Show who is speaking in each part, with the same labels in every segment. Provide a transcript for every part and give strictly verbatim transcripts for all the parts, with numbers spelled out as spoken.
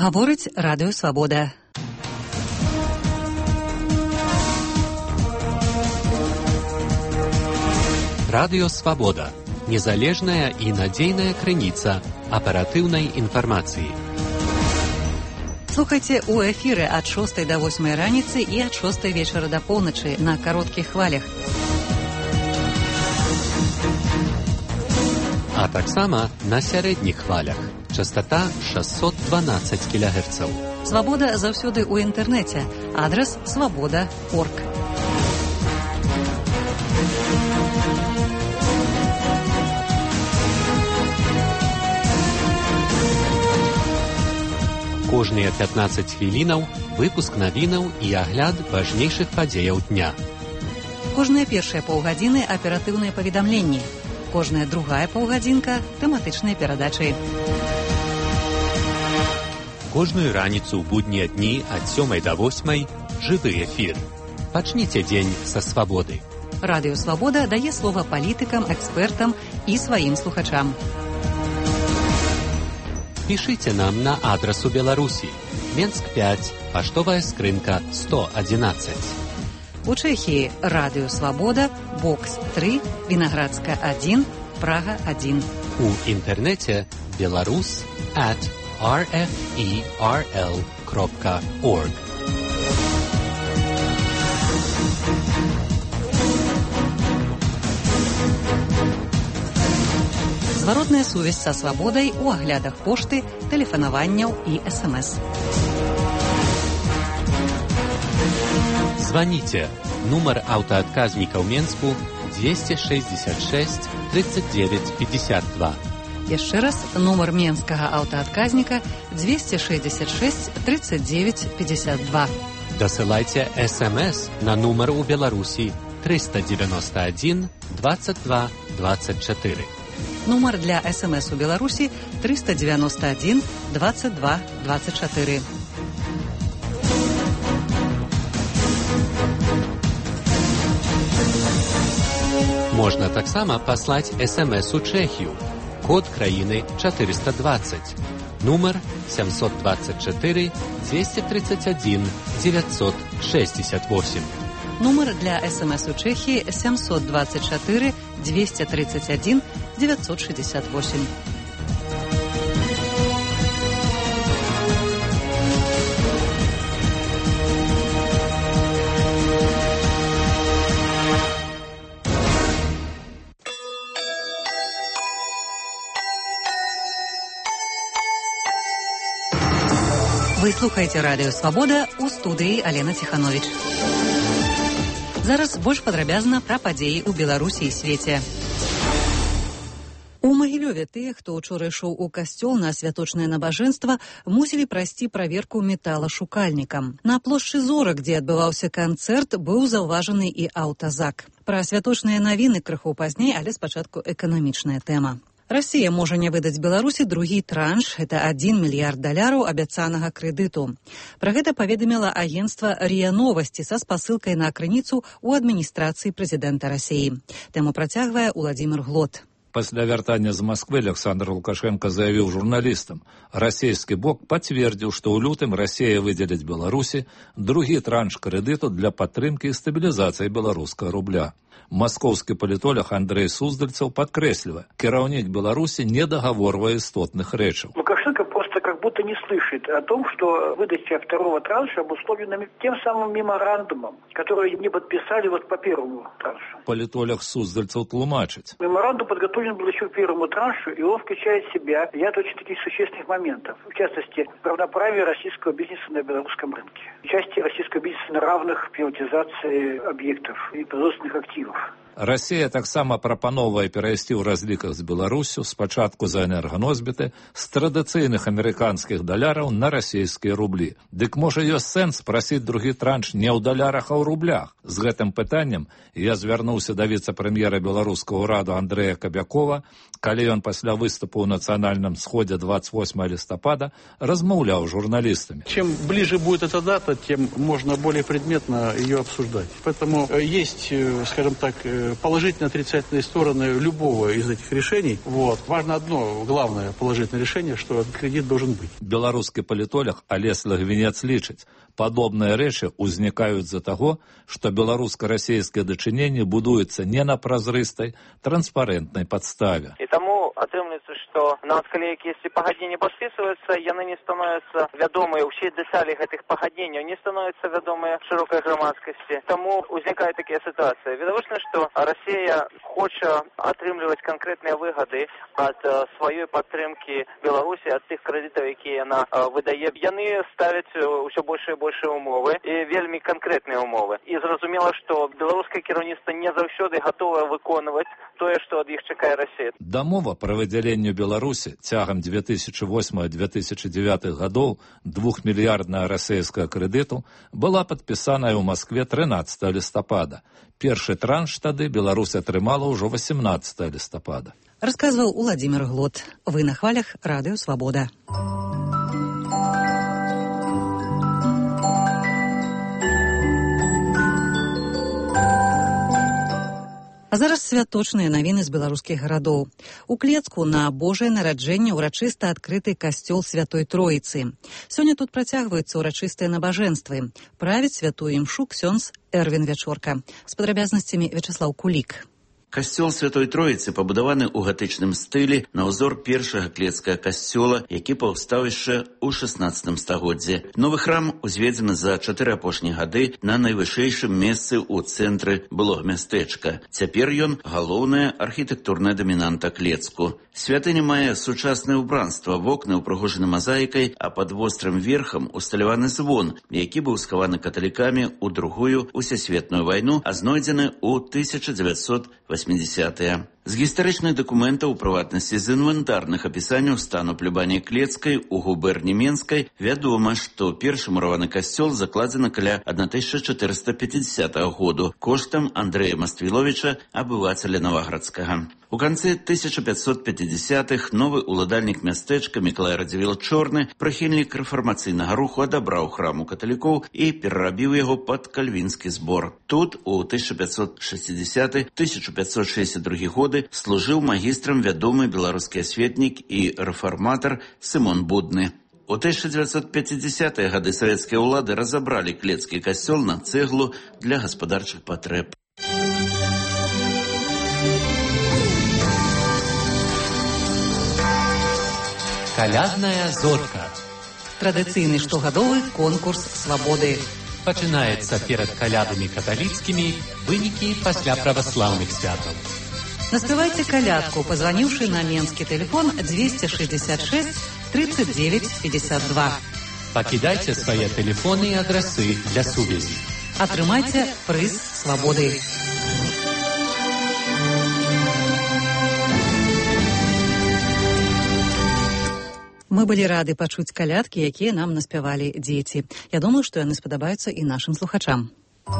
Speaker 1: Гаворыць Радыё Свабода.
Speaker 2: Радыё Свабода. Незалежная і надзейная крыніца аператыўнай інфармацыі.
Speaker 1: Слухайце ў эфіры ад шостай да восьмай раніцы і ад шостай вечара да поўначы на кароткіх хвалях.
Speaker 2: А таксама на сярэдніх хвалях. Частота шэсцьсот дванаццаць кілагерцаў.
Speaker 1: Свабода заўсёды ў інтэрнэце. Адрас свабода крапка орг.
Speaker 2: Кожныя пятнаццаць хвілінаў выпуск навінаў і агляд важнейшых падзеяў дня.
Speaker 1: Кожныя першыя паўгадзіны аператыўныя паведамленні. Кожная другая паўгадзінка тэматычныя перадачы.
Speaker 2: Кожную раніцу ў буднія дні ад сёмай да восьмай жывы эфір. Пачніце дзень са свабоды.
Speaker 1: Радыё Свабода дае слова палітыкам, экспертам і сваім слухачам.
Speaker 2: Пішыце нам на адрас у Беларусі. Менск пяць, паштовая скрынка сто адзінаццаць.
Speaker 1: У Чэхіі Радыё Свабода, Бокс тры, Вінаградска адзін, Прага адзін.
Speaker 2: У інтэрнэце беларус at ар эф і ар эл крапка орг.
Speaker 1: Зваротная сувязь са свабодай у аглядах пошты, тэлефанаванняў і эс эм эс.
Speaker 2: Звоните. Нумар аўтаадказніка ў Менску двести шестьдесят шесть тридцать девять пятьдесят два.
Speaker 1: Яшчэ раз, нумар менскага аўтаадказніка двести шестьдесят шесть тридцать девять пятьдесят два.
Speaker 2: Дасылайце эс эм эс на нумар у Беларусі триста девяносто один двадцать два двадцать четыре.
Speaker 1: Нумар для эс эм эс у Беларусі триста девяносто один двадцать два двадцать четыре.
Speaker 2: Можна таксама паслаць эс эм эс у Чэхію. Код краіны четыреста двадцать. Нумар семьсот двадцать четыре двести тридцать один девятьсот шестьдесят восемь.
Speaker 1: Нумар для эс эм эс у Чэхіі семьсот двадцать четыре двести тридцать один девятьсот шестьдесят восемь. Вы слухаеце Радыё Свабода, у студыі Алена Ціхановіч. Зараз больш падрабязна пра падзеі ў Беларусі і свеце. У Магілёве тыя, хто ўчора ішоў у касцёл на святочнае набажэнства, мусілі прайсці праверку металашукальнікам. На плошчы Зорак, дзе адбываўся канцэрт, быў заўважаны і аўтазак. Пра святочныя навіны крыху пазней, але спачатку эканамічная тэма. Расія можа не выдаць Беларусі другі транш, гэта адзін мільярд даляраў абяцанага крэдыту. Пра гэта паведаміла агенцтва РИА Новасці са спасылкай на крыніцу ў адміністрацыі прэзідэнта Расіі. Тэму працягвае Уладзімір Глот.
Speaker 3: Пасля вяртання з Масквы Александр Лукашенко заявіў журналістам, расійскі бок пацвердзіў, што ў лютым Расія выдзеліць Беларусі другі транш крэдыту для падтрымкі і стабілізацыі беларускага рубля. Маскоўскі палітолог Андрей Суздальцаў падкрэслівае, кіраўнік Беларусі не дагаворвае істотных рэчаў.
Speaker 4: Лукашенко просто как будто не слышит о том, что выдача второго транша обусловлена тем самым меморандумом, который не подписали вот по первому траншу.
Speaker 3: Палітолог Суздальцаў тлумачыць.
Speaker 4: Меморандум подготовлен был еще к первому траншу, и он включает в себя ряд очень таких существенных моментов. В частности, равноправие российского бизнеса на белорусском рынке. Участие российского бизнеса на равных приватизации объектов и производственных активов.
Speaker 3: Расія таксама прапановвае перайсці ў разліках з Беларусю спачатку за энерганосьбіты з традыцыйных амерыканскіх даляраў на расійскія рублі. Дык можа ёсць сэнс прасіць другі транш не ў далярах, а ў рублях. З гэтым пытаннем я звярнуўся да віцэ-прэм'ера беларускага ўраду Андрэя Кабякова, калі ён пасля выступу ў нацыянальным сходзе двадцать восьмого листопада размаўляў з журналістамі.
Speaker 5: Чем ближе будет эта дата, тем можно более предметно ее обсуждать. Поэтому есть, скажем так, положительные, отрицательные стороны любого из этих решений. Вот. Важно одно, главное положительное решение, что этот кредит должен быть.
Speaker 3: Белорусский политолог Олесь Лагвинец лічыць, подобные речи возникают из-за того, что белорусско-российское дочинение будуется не на прозрыстой, транспарентной подставе.
Speaker 6: И тому отрымливается, что на коллеги, если погоднения подписываются, яны не становятся ведомые, все детали этих погоднений не становятся ведомые широкой громадскости. Тому возникают такие ситуации. Видовочно, что Россия хочет отрымливать конкретные выгоды от э, своей подтримки Беларуси, от тех кредитов, которые она э, выдает. Яны ставят все больше и больше умови, і вельми конкретні умови. І зрозуміло, що білоруське керівництво не завжди готове виконувати те, що від їх чекає Росія.
Speaker 3: Дамова про выделение Беларуси тягом две тысячи восьмого — две тысячи девятого годов двухмиллиардного российского кредиту была подписана в Москве тринадцатого листопада. Первый транш тады Беларусь атрымала уже восемнадцатого листопада.
Speaker 1: Рассказывал Владимир Глот. Вы на хвалях Радио Свобода. А зараз святочныя навіны з беларускіх гарадоў. У Клецку на Божае нараджэнне ўрачыста адкрыты касцёл Святой Троіцы. Сёння тут працягваюцца ўрачыстыя набажэнствы. Правіць святую імшу ксёндз Эрвін Вячорка. З падрабязнасцямі Вячаслаў Кулік.
Speaker 7: Касцёл Святой Троіцы пабудаваны ў гатычным стылі на ўзор першага клецкага касцёла, які паўстаў яшчэ ў шаснаццатым стагоддзі. Новы храм узведзены за чатыры апошнія гады на найвышэйшым месцы ў цэнтры былога мястэчка. Цяпер ён галоўная архітэктурная дамінанта Клецку. Святыня мае сучаснае ўбранства, вокны ўпрыгожаны мазаікай, а пад вострым верхам усталяваны звон, які быў схаваны каталікамі ў другую усесветную вайну, а знойдзены ў тысяча дзевяцьсот восьмидесятые. З гістарычных дакументаў, у прыватнасці з інвентарных апісанняў стану плябаніі Клецкай у губерні Менскай, вядома, што першы мураваны касцёл закладзены каля тысяча чатырыста пятидесятого году коштам Андрэя Маствіловіча, абывацеля Новаградскага. У канцы тысяча пятьсот пятидесятых новы уладальнік мястэчка Мікалай Радзівіл Чорны, прыхільнік рэфармацыйнага руху, адабраў храм у каталікоў і перарабіў яго пад кальвінскі збор. Тут у тысяча пятьсот шестидесятый — тысяча пятьсот шестьдесят другие годы служыў магістрам вядомы беларускі асветнік і рэфарматар Сымон Будны. У тысяча девятьсот пятидесятые гады савецкія ўлады разабралі клецкі касцёл на цэглу для гаспадарчых патрэб.
Speaker 2: Калядная зорка.
Speaker 1: Традыцыйны штогадовы конкурс свабоды.
Speaker 2: Пачынаецца перад калядамі каталіцкімі, вынікі пасля праваслаўных святаў.
Speaker 1: Наспевайте колядку, позвонивший на менский телефон двести шестьдесят шесть тридцать девять пятьдесят два.
Speaker 2: Покидайте свои телефоны и адресы для сувязі.
Speaker 1: Атрымайте прыз свободы. Мы были рады пачуць калядкі, якія нам наспявалі дзеці. Я думаю, што яны спадабаюцца і нашим слухачам.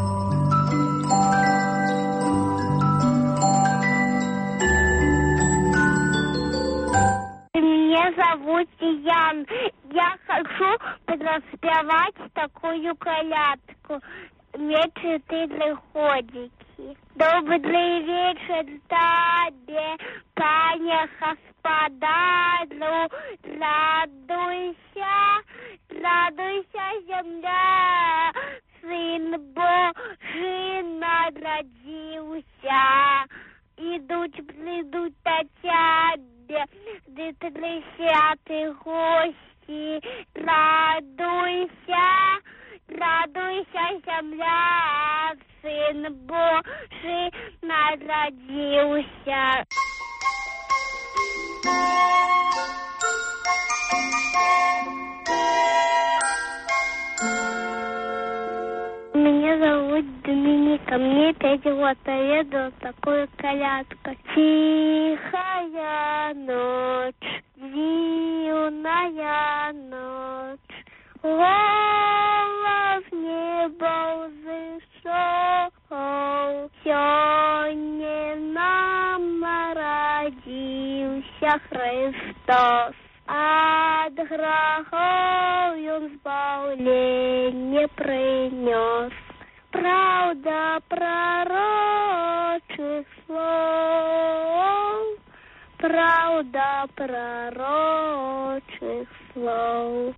Speaker 8: Меня зовут Ян. Я хочу распевать такую колядку. Мне четыре годики. Добрый вечер тебе, пане господарю. Радуйся, радуйся, земля. Сын Божий народился. Идут, придут от тебя, тридцатые гости. Радуйся, радуйся, земля, Сын Божий народился. Меня зовут Доминика, мне пять лет, а я еду такую колядку. Тихая ночь, дивная ночь, голос неба взошел, сегодня нам народился Христос. От грехов он избавление принес. Правда пророческая пророчых слов, правда пророчых слов.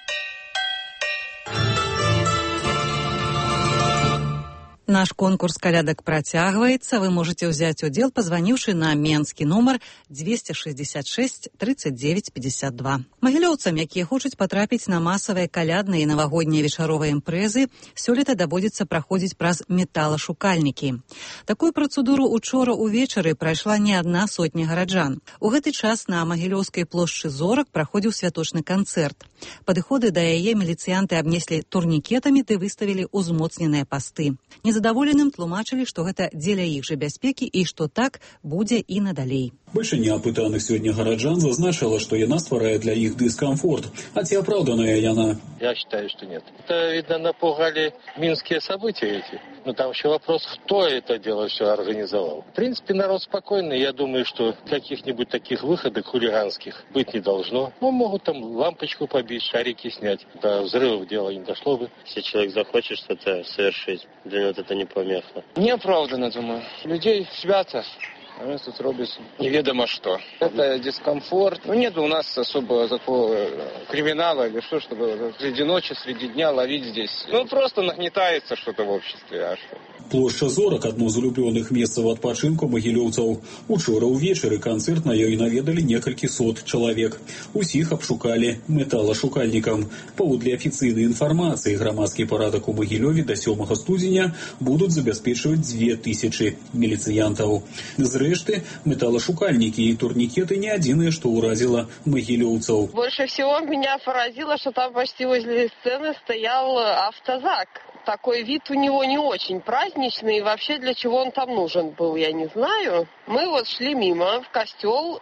Speaker 1: Наш конкурс «Калядок» працягваецца. Вы можете ўзяць удзел, пазваніўшы на менскі нумар двести шестьдесят шесть тридцать девять пятьдесят два. Магілёўцам, якія хочуць патрапіць на масавыя калядныя і навагоднія вечаровыя імпрэзы, сёлета даводзіцца праходзіць праз металашукальнікі. Такую працэдуру учора ўвечары прайшла не адна сотня гараджан. У гэты час на Магілёўскай плошчы Зорак праходзіў святочны канцэрт. Падыходы да яе міліцыянты абнеслі турнікетамі ды выставілі ўзмоцненыя пасты. Незадаволеным тлумачылі, што гэта дзеля іх жа бяспекі і што так будзе і надалей.
Speaker 9: Большинство опытанных сегодня горожан зазначила, что яна стварает для их дискомфорт. А те оправданная яна?
Speaker 10: Я считаю, что нет. Это, видно, напугали минские события эти. Но там еще вопрос, кто это дело все организовал. В принципе, народ спокойный. Я думаю, что каких-нибудь таких выходок хулиганских быть не должно. Ну, могут там лампочку побить, шарики снять. До взрывов дело не дошло бы.
Speaker 11: Если человек захочет что-то совершить, для него это не помеха.
Speaker 12: Неоправданно, думаю. Людей свято. А у нас тут робится неведомо что. Это дискомфорт. Ну, нет у нас особо такого криминала или что, чтобы среди ночи, среди дня ловить здесь. Ну, просто нагнетается что-то в обществе. А что?
Speaker 9: Плошча Зорак – одно з улюбленых месцаў адпачынку магілёўцаў. Учора ўвечары канцэрт на ёй наведалі некалькі сот чалавек. Усіх абшукалі металашукальнікам. Паводле афіцыйнай інфармацыі, грамадскі парадак у Магілёве да сёмага студзеня будуць забяспечваць дзве тысячы міліцыянтаў. Зрэшты, металашукальнікі і турнікеты не адзіныя, што ўразіла магілёўцаў.
Speaker 13: Больше всего меня поразило, что там почти возле сцены стоял автозак. Такой вид у него не очень праздничный, и вообще для чего он там нужен был, я не знаю. Мы вот шли мимо в костел,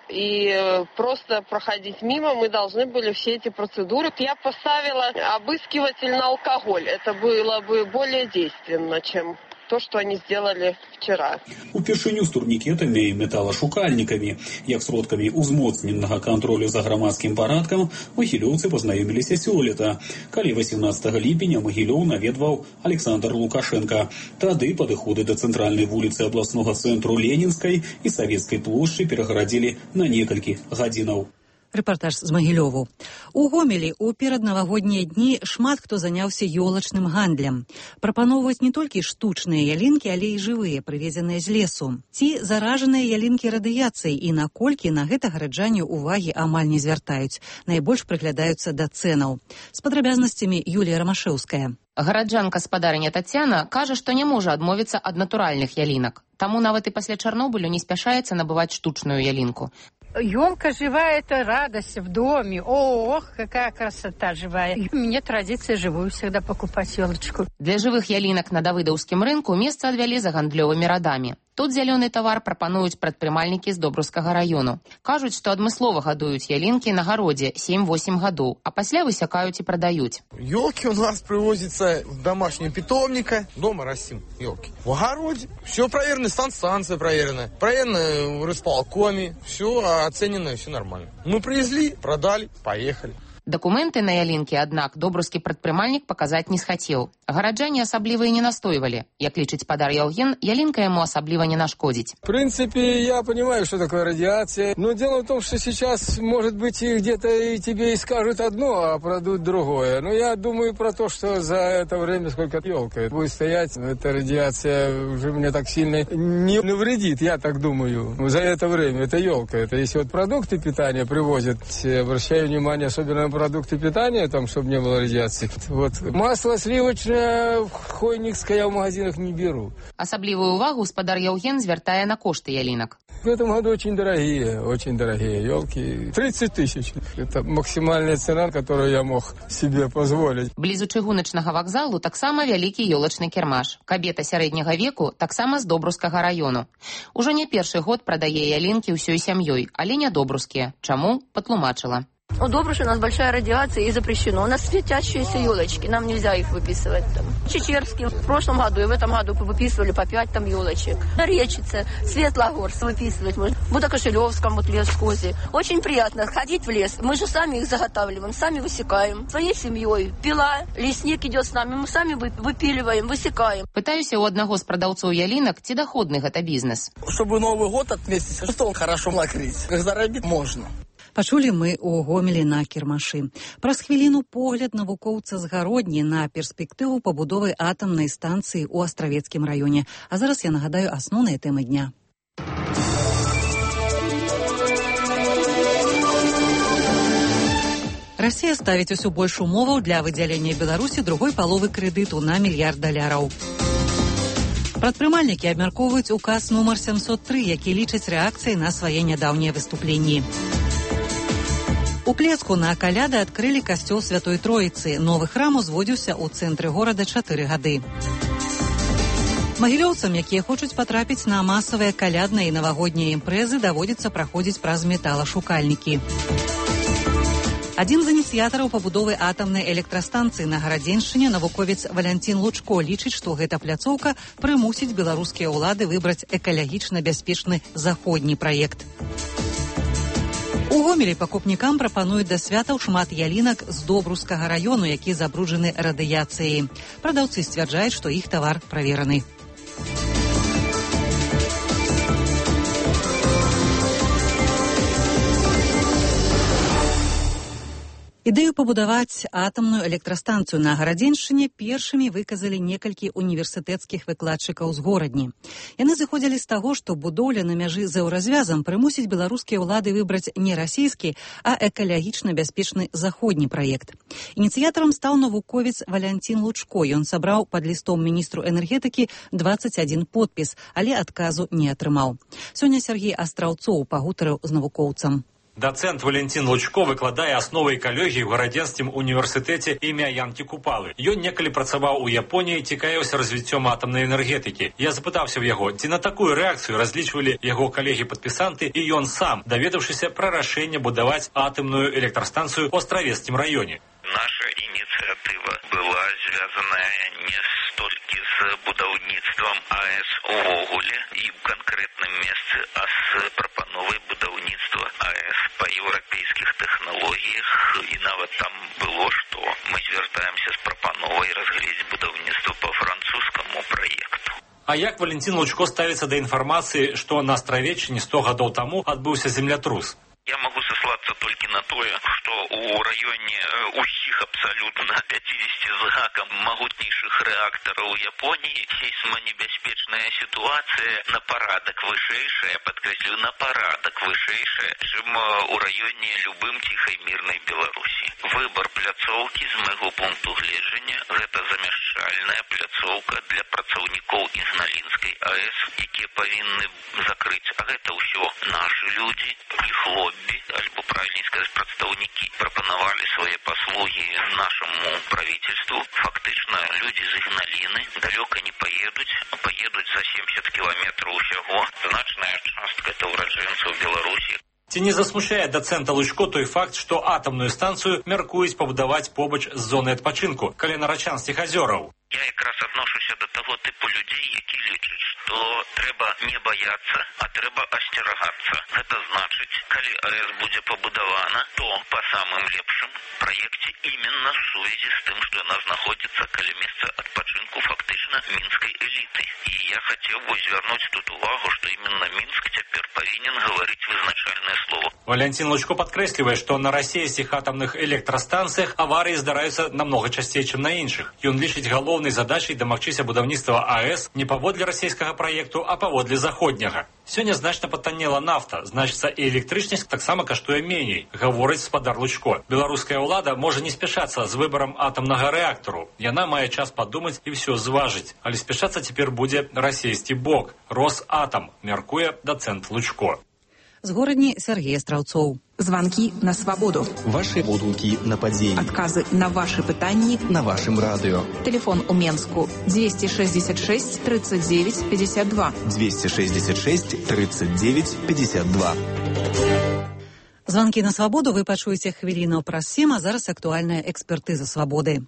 Speaker 13: и просто проходить мимо мы должны были все эти процедуры. Я поставила обыскиватель на алкоголь. Это было бы более действенно, чем то, что они сделали вчера.
Speaker 9: Упершыню з турнікетамі і металашукальнікамі, як сродкамі ўзмоцненага кантролю за грамадскім парадкам, магілёўцы пазнаёміліся сёлета, калі восемнадцатага ліпеня Магілёў наведваў Александр Лукашенко. Тады падыходы да цэнтральнай вуліцы абласнога цэнтру Ленінскай і Савецкай плошчы перагарадзілі на некалькі гадзінаў.
Speaker 1: Рэпартаж з Магілёву. У Гомелі ў пераднавагоднія дні шмат хто заняўся ёлачным гандлем. Прапаноўваюць не толькі штучныя ялінкі, але і жывыя, прывезеныя з лесу. Ці заражаныя ялінкі радыяцыяй і наколькі на гэта гараджане ўвагі амаль не звяртаюць. Найбольш прыглядаюцца да цэнаў. З падрабязнасцямі Юлія Рамашэўская.
Speaker 14: Гараджан-гаспадарыня Тацяна кажа, што не можа адмовіцца ад натуральных ялінак. Таму нават і пасля Чарнобылю не спяшаецца набываць штучную ялінку.
Speaker 15: Ёлка живая – это радость в доме. Ох, какая красота живая. И у меня традиция живую всегда покупать ёлочку.
Speaker 14: Для живых ялінак на Давыдаўскім рынку месца адвялі за гандлёвымі радамі. Тут зялёны тавар прапануюць прадпрымальнікі з Добруйскага раёну. Кажуць, што адмыслова гадуюць ялінкі на гародзе сем-восем гадоў, а пасля высякаюць і прадаюць.
Speaker 16: Ёлки у нас привозятся в домашнего питомника. Дома растим ёлки. В огороде. Все проверено, станция проверена. Проверено в рысполкоме. Все оценено, все нормально. Мы привезли, продали, поехали.
Speaker 14: Дакументы на ялінкі, аднак, добрускі прадпрымальнік паказаць не схацеў. Гараджане асабліва і не настойвалі. Як лічыць спадар Яўген, ялінка яму асабліва не нашкодзіць.
Speaker 17: В принципе, я понимаю, что такое радиация. Но дело в том, что сейчас, может быть, и где-то и тебе и скажут одно, а продадут другое. Но я думаю про то, что за это время, сколько елка будет стоять, эта радиация уже мне так сильно не навредит, я так думаю. За это время, это елка. Это если вот продукты питания привозят, обращаю внимание, особенно продукты питания, там, чтобы не было радиации. Вот. Масло сливочное, хойникское я в магазинах не беру.
Speaker 14: Асаблівую увагу спадар Яўген звяртае на кошты ялінак.
Speaker 17: В этом году очень дорогие, очень дорогие елки. тридцать тысяч. Это максимальная цена, которую я мог себе позволить.
Speaker 14: Блізу чыгуначнага вакзалу таксама вялікі ёлачны кірмаш. Кабета сярэдняга веку таксама з Добруйскага раёну. Ужо не першы год прадае ялінкі ўсёй сям'ёй, але не добруйскія. Чаму? Патлумачыла.
Speaker 18: У Добруши у нас большая радиация и запрещено. У нас светящиеся елочки, нам нельзя их выписывать там. Чечерский в прошлом году и в этом году выписывали по пять там елочек. На Речице, Светлогорск выписывать можно. В Будокошелевском вот лес в Козе. Очень приятно ходить в лес. Мы же сами их заготавливаем, сами высекаем. Своей семьей. Пила, лесник идет с нами, мы сами выпиливаем, высекаем.
Speaker 14: Пытаюся у одного з прадаўцоў ялінак, ці доходны гэта бізнес.
Speaker 19: Чтобы Новый год отметить, что он хорошо накрыть. Заработать можно.
Speaker 1: Пачулі мы ў Гомелі на кірмашы. Праз хвіліну погляд навукоўца з Гародні на перспектыву пабудовы атамнай станцыі ў Астравецкім раёне. А зараз я нагадаю асноўныя тэмы дня. Расія ставіць усё больш умоваў для выдзялення Беларусі другой паловы крэдыту на мільярд даляраў. Прадпрымальнікі абмяркоўваюць указ нумар сямсот тры, які лічаць рэакцыяй на свае нядаўнія выступленні. У Клецку на каляды адкрылі касцёл Святой Троіцы. Новы храм узводзіўся ў цэнтры горада чатыры гады. Магілёўцам, якія хочуць патрапіць на масавыя калядныя і навагоднія імпрэзы, даводзіцца праходзіць праз металашукальнікі. Адзін з ініцыятараў пабудовы атамнай электрастанцыі на Гарадзеншчыне, навуковец Валянцін Лучко, лічыць, што гэта пляцоўка прымусіць беларускія ўлады выбраць экалагічна бяспечны заходні праект. У Гомелі пакупнікам прапануюць да святаў шмат ялінак з Добрускага раёну, які забруджаны радыяцыяй. Прадаўцы сцвярджаюць, што іх тавар правераны. Ідэю пабудаваць атамную электрастанцыю на Гарадзеншчыне першымі выказалі некалькі універсітэцкіх выкладчыкаў з горадні. Яны зыходзілі з таго, што будоўля на мяжы з еўразвязам прымусіць беларускія ўлады выбраць не расійскі, а экалагічна бяспечны заходні праект. Ініцыятарам стаў навуковец Валянцін Лучко. Ён сабраў пад лістом міністру энергетыкі дваццаць адзін подпіс, але адказу не атрымаў. Сёння Сергей Астраўцоў пагутарыў з навукоўцам.
Speaker 20: Дацэнт Валентин Лучко выкладае асновы экалогіі ў Гарадзенскім універсітэце імя Янкі Купалы. Ён некалі працаваў у Японіі, цікавіўся развіццём атамнай энергетыкі. Я запытаўся ў яго, ці на такую рэакцыю разлічвалі яго калегі-падпісанты, і ён сам, даведаўшыся пра рашэнне будаваць атамную электрастанцыю ў Астравецкім раёне.
Speaker 21: Наша ініцыятыва была звязаная не столькі з будаўніцтвам АЭС увогуле і ў канкрэтным месцы, а з прапановай будаўніцтва АЭС па еўрапейскіх тэхналогіях. І нават там было, што мы звяртаемся з прапановай разгледзець будаўніцтва па французскаму праекту.
Speaker 20: А як Валентин Лучко ставіцца да інфармацыі, што на Астравеччыне сто гадоў таму адбыўся землятрус?
Speaker 21: Я могу сослаться только на то, что у районе усіх абсолютно пятидесяти з гаком могутнейших реакторов Японии сейсмонебяспечная ситуация на порядок вышэйшая, подкреслю, на порядок вышэйшая, чем у районе любым тихой мирной Беларуси. Выбор пляцоўки, з майго пункту гледжання, гэта замяшчальная пляцоўка для працаўнікоў Ігналінскай АЭС, якія павінны закрыць, а гэта ўсё нашы людзі, іх лобби, альбо правильнее сказать, прадстаўнікі прапанавалі свае паслугі нашаму правительству. Фактычна людзі з Ігналіны далёка не поедуць, а поедуць за семьдесят километров усяго. Значная частка это ураджэнцаў Беларусі.
Speaker 20: Ці не засмущае дацэнта Лучко той факт, што атамную станцыю мяркуюць пабудаваць побач з зонай адпачынку, каля Нарачанскіх азёраў?
Speaker 21: Я якраз адношуся да таго тыпу людзей, які лічаць, што трэба не баяцца, а трэба асцерагацца. Гэта значыць, калі АЭС будзе пабудавана, то па самым лепшым праекце именно в сувязі з тым, што яна знаходзіцца каля месца адпачынку фактычна мінскай эліты. І я хацеў бы звярнуць тут увагу, што именно Мінск цяпер павінен гаварыць вызначальнае слово.
Speaker 20: Валентин Лучко падкрэслівае, што на расійскіх атамных электрастанцыях аварыі здараюцца намнога часцей, чым на іншых. Ён лічыць галоўнай задачай дамагчыся будаўніцтва АЭС не паводле расійскага праекту, а паводле заходняга. Сёння значна патаннела нафта, значыцца і электрычнасць таксама каштуе меней, гаворыць спадар Лучко. Беларуская ўлада можа не спяшацца з выбарам атамнага рэактару. Яна мае час падумаць і ўсё зважыць. Але спяшацца цяпер будзе расійскі бок, Росатам, мяркуе дацэнт Лучко.
Speaker 1: З горадні Сергей Астраўцоў.
Speaker 22: Звонки на свободу.
Speaker 23: Ваши водгуки на падзеі.
Speaker 22: Отказы на ваши пытанні
Speaker 23: на вашем радио.
Speaker 22: Телефон у Менску двести шестьдесят шесть тридцать девять пятьдесят два.
Speaker 23: двести шестьдесят шесть тридцать девять пятьдесят два.
Speaker 1: Звонки на свабоду вы пачуеце хвіліну праз сем, а зараз актуальная экспертыза свабоды.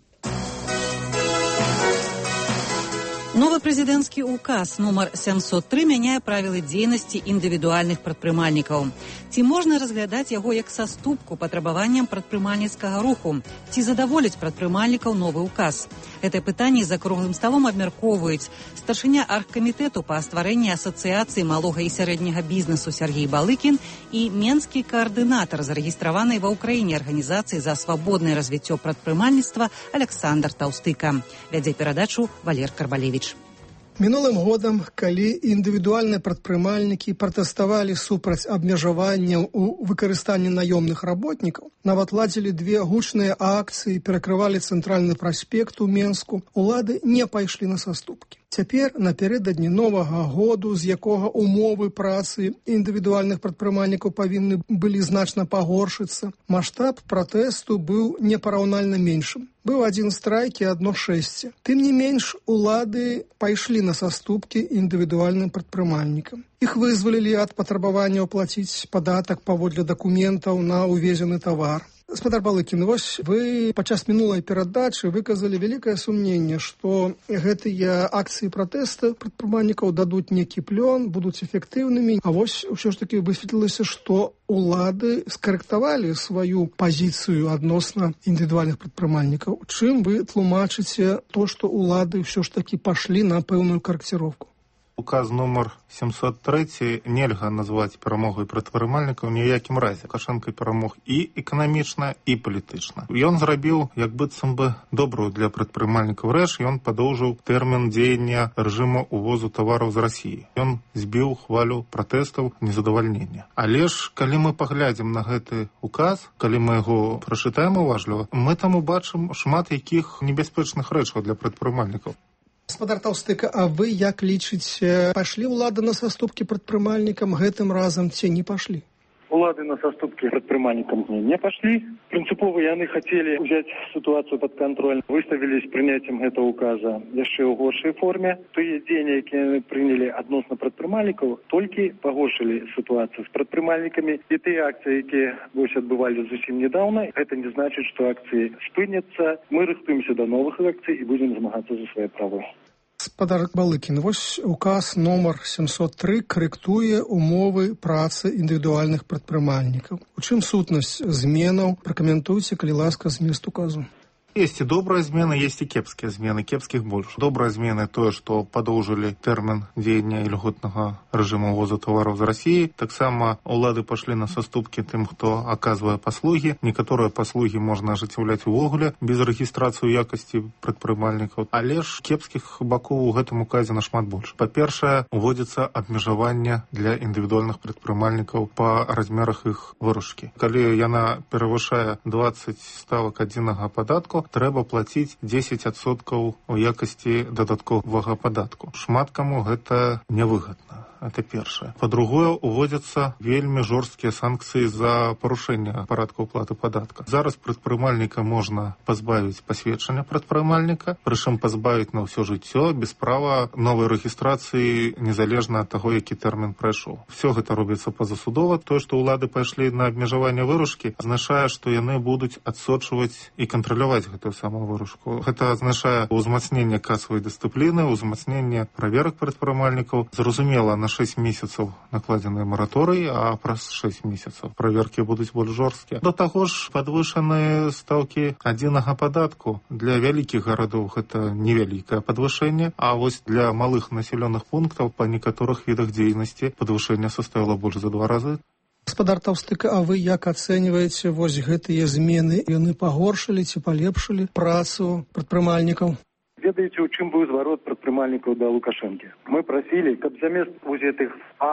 Speaker 1: Новы прэзідэнцкі указ нумар сямсот тры мяняе правілы дзейнасці індывідуальных прадпрымальнікаў. Ці можна разглядаць яго як саступку патрабаванням прадпрымальніцкага руху? Ці задаволіць прадпрымальнікаў новы указ? Гэтае пытанне за круглым сталом абмяркоўваюць старшыня аргкамітэту па стварэнні асацыяцыі малога і сярэдняга бізнесу Сергей Балыкін і менскі каардынатар зарэгістраванай ва ўкраіне арганізацыі за свабоднае развіццё прадпрымальніцтва Александр Таўстыка. Вядзе перадачу Валер Карбалевіч.
Speaker 4: Мінулым годам, калі індывідуальныя прадпрымальнікі пратэставалі супраць абмежаванняў у выкарыстанні наёмных работнікаў, нават ладзілі две гучныя акцыі, перакрывалі цэнтральны праспект у Менску, улады не пайшлі на саступкі. Цяпер, напярэдадні новага году, з якога умовы працы індывідуальных прадпрымальнікаў павінны былі значна пагоршыцца, маштаб пратэсту быў непараўнальна меншым. Быў адзін страйк і адно шэсце. Тым не менш, улады пайшлі на саступкі індывідуальным прадпрымальнікам. Іх вызвалілі ад патрабавання аплаціць падатак паводле дакументаў на увезены тавар. Гаспадар Балыкін, вось вы падчас мінулай перадачы выказалі вялікае сумненне, што гэтыя акцыі пратэста прадпрымальнікаў дадуць некі плён, будуць эфектыўнымі. А вось усё ж такі высветлілася, што улады скарэктавалі сваю пазіцыю адносна індывідуальных прадпрымальнікаў. Чым вы тлумачыце то, што улады ўсё ж такі пашлі на пэўную карэкціроўку?
Speaker 5: Указ нумар сямсот тры нельга назваць перамогай прадпрымальнікаў ні ў якім разе. Лукашенко перамог і эканамічна, і палітычна. Ён зрабіў, як быццам бы, добрую для прадпрымальнікаў рэч, ён падоўжыў тэрмін дзеяння рэжыму увозу тавараў з Расіі. Ён збіў хвалю пратэстаў, незадавальнення. Але ж, калі мы паглядзім на гэты указ, калі мы яго прачытаем уважліва, мы там убачым шмат якіх небяспечных рэчаў для прадпрымальнікаў.
Speaker 4: Гаспадар Таўстыка, а вы як лічыце, пайшлі ўлады на саступкі прадпрымальнікам гэтым разам ці не пашлі?
Speaker 6: Улады на саступкі прадпрымальнікам не пашлі. Прынцыпова яны хацелі ўзяць сітуацыю пад кантроль, выставілі з прыняццем гэтага указа яшчэ ў горшай форме. Тыя дзеянні, якія яны прынялі адносна прадпрымальнікаў, толькі пагоршылі сітуацыю з прадпрымальнікамі. І тыя акцыі, якія вось адбывалі зусім нядаўна, гэта не значыць, што акцыі спыняцца. Мы рыхтуемся да новых акцый і будзем змагацца за свае правы.
Speaker 4: Гаспадар Балыкін, вось указ нумар сямсот тры карэктуе умовы працы індывідуальных прадпрымальнікаў. У чым сутнасць зменаў? Пракаментуйце, калі ласка, змест указу.
Speaker 5: Есть и добрые змены, есть и кепские змены, кепских больше. Добрые змены то, что подолжили термин дзеяння льготного режима увоза товаров из России. Так само улады пошли на саступки тем, кто оказывает послуги. Некоторые послуги можно ажыццяўляць увогуле без регистрации якости прадпрымальнікаў. Але ж кепских бакоў у гэтым указе нашмат больше. По-першае, уводится абмежаванне для индивидуальных прадпрымальнікаў по размерах их выручкі. Калі яна перавышае двадцать ставак адзінага падатку, трэба плаціць дзесяць адсоткаў у якасці дадатковага падатку. Шмат каму гэта нявыгадна. Это першае. Па-другое, уводзяцца вельмі жорсткія санкцыі за парушэнне парадка ўплаты падатка. Зараз прадпрымальніка можна пазбавіць пасведчання прадпрымальніка, прычым пазбавіць на ўсё жыццё без права новай рэгістрацыі незалежна ад таго, які тэрмін прайшоў. Всё гэта робіцца пазасудова. Тое, што ўлады пайшлі на абмежаванне выручкі, азначае, што яны будуць адсочваць і кантраляваць гэтую самую выручку. Гэта азначае ўзмацненне касавай дысцыпліны, ўзмацненне праверак прадпрымальнікаў. Зразумела, на шэсць месяцаў накладзены мараторый, а праз шэсць месяцаў праверкі будуць больш жорсткія. Да таго ж падвышаныя стаўкі адзінага падатку. Для вялікіх гарадоў гэта невялікае падвышэнне, а вось для малых населёных пунктаў па некаторых відах дзейнасці падвышэнне составіла больш за два разы.
Speaker 4: Гаспадар Таўстыка, а вы як ацэньваеце вось гэтыя змены? Яны пагоршылі ці палепшылі працу прадпрымальнікаў?
Speaker 6: Ведаеце, у чым быў зварот прадпрымальнікаў да Лукашэнкі? Мы прасілі, каб замест узятых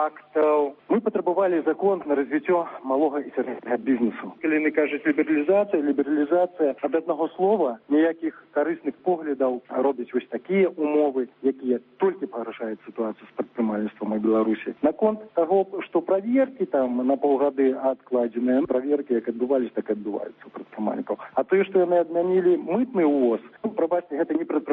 Speaker 6: актаў мы патрабавалі закон на развіццё малога і сярэдняга бізнесу. Калі яны кажуць лібералізацыя, лібералізацыя, ад аднаго слова ніякіх карысных поглядаў робяць вось такія умовы, якія толькі пагаршаюць сітуацыю з прадпрымальніцтвам у Беларусі. Наконт таго, што праверкі там на паўгады адкладзеныя, праверкі як адбываліся, так і адбываюцца у прадпрымальнікаў. А тое, што яны адмянілі мытны ўвоз, ну, прабачце, гэта не прадпрымальніцтва.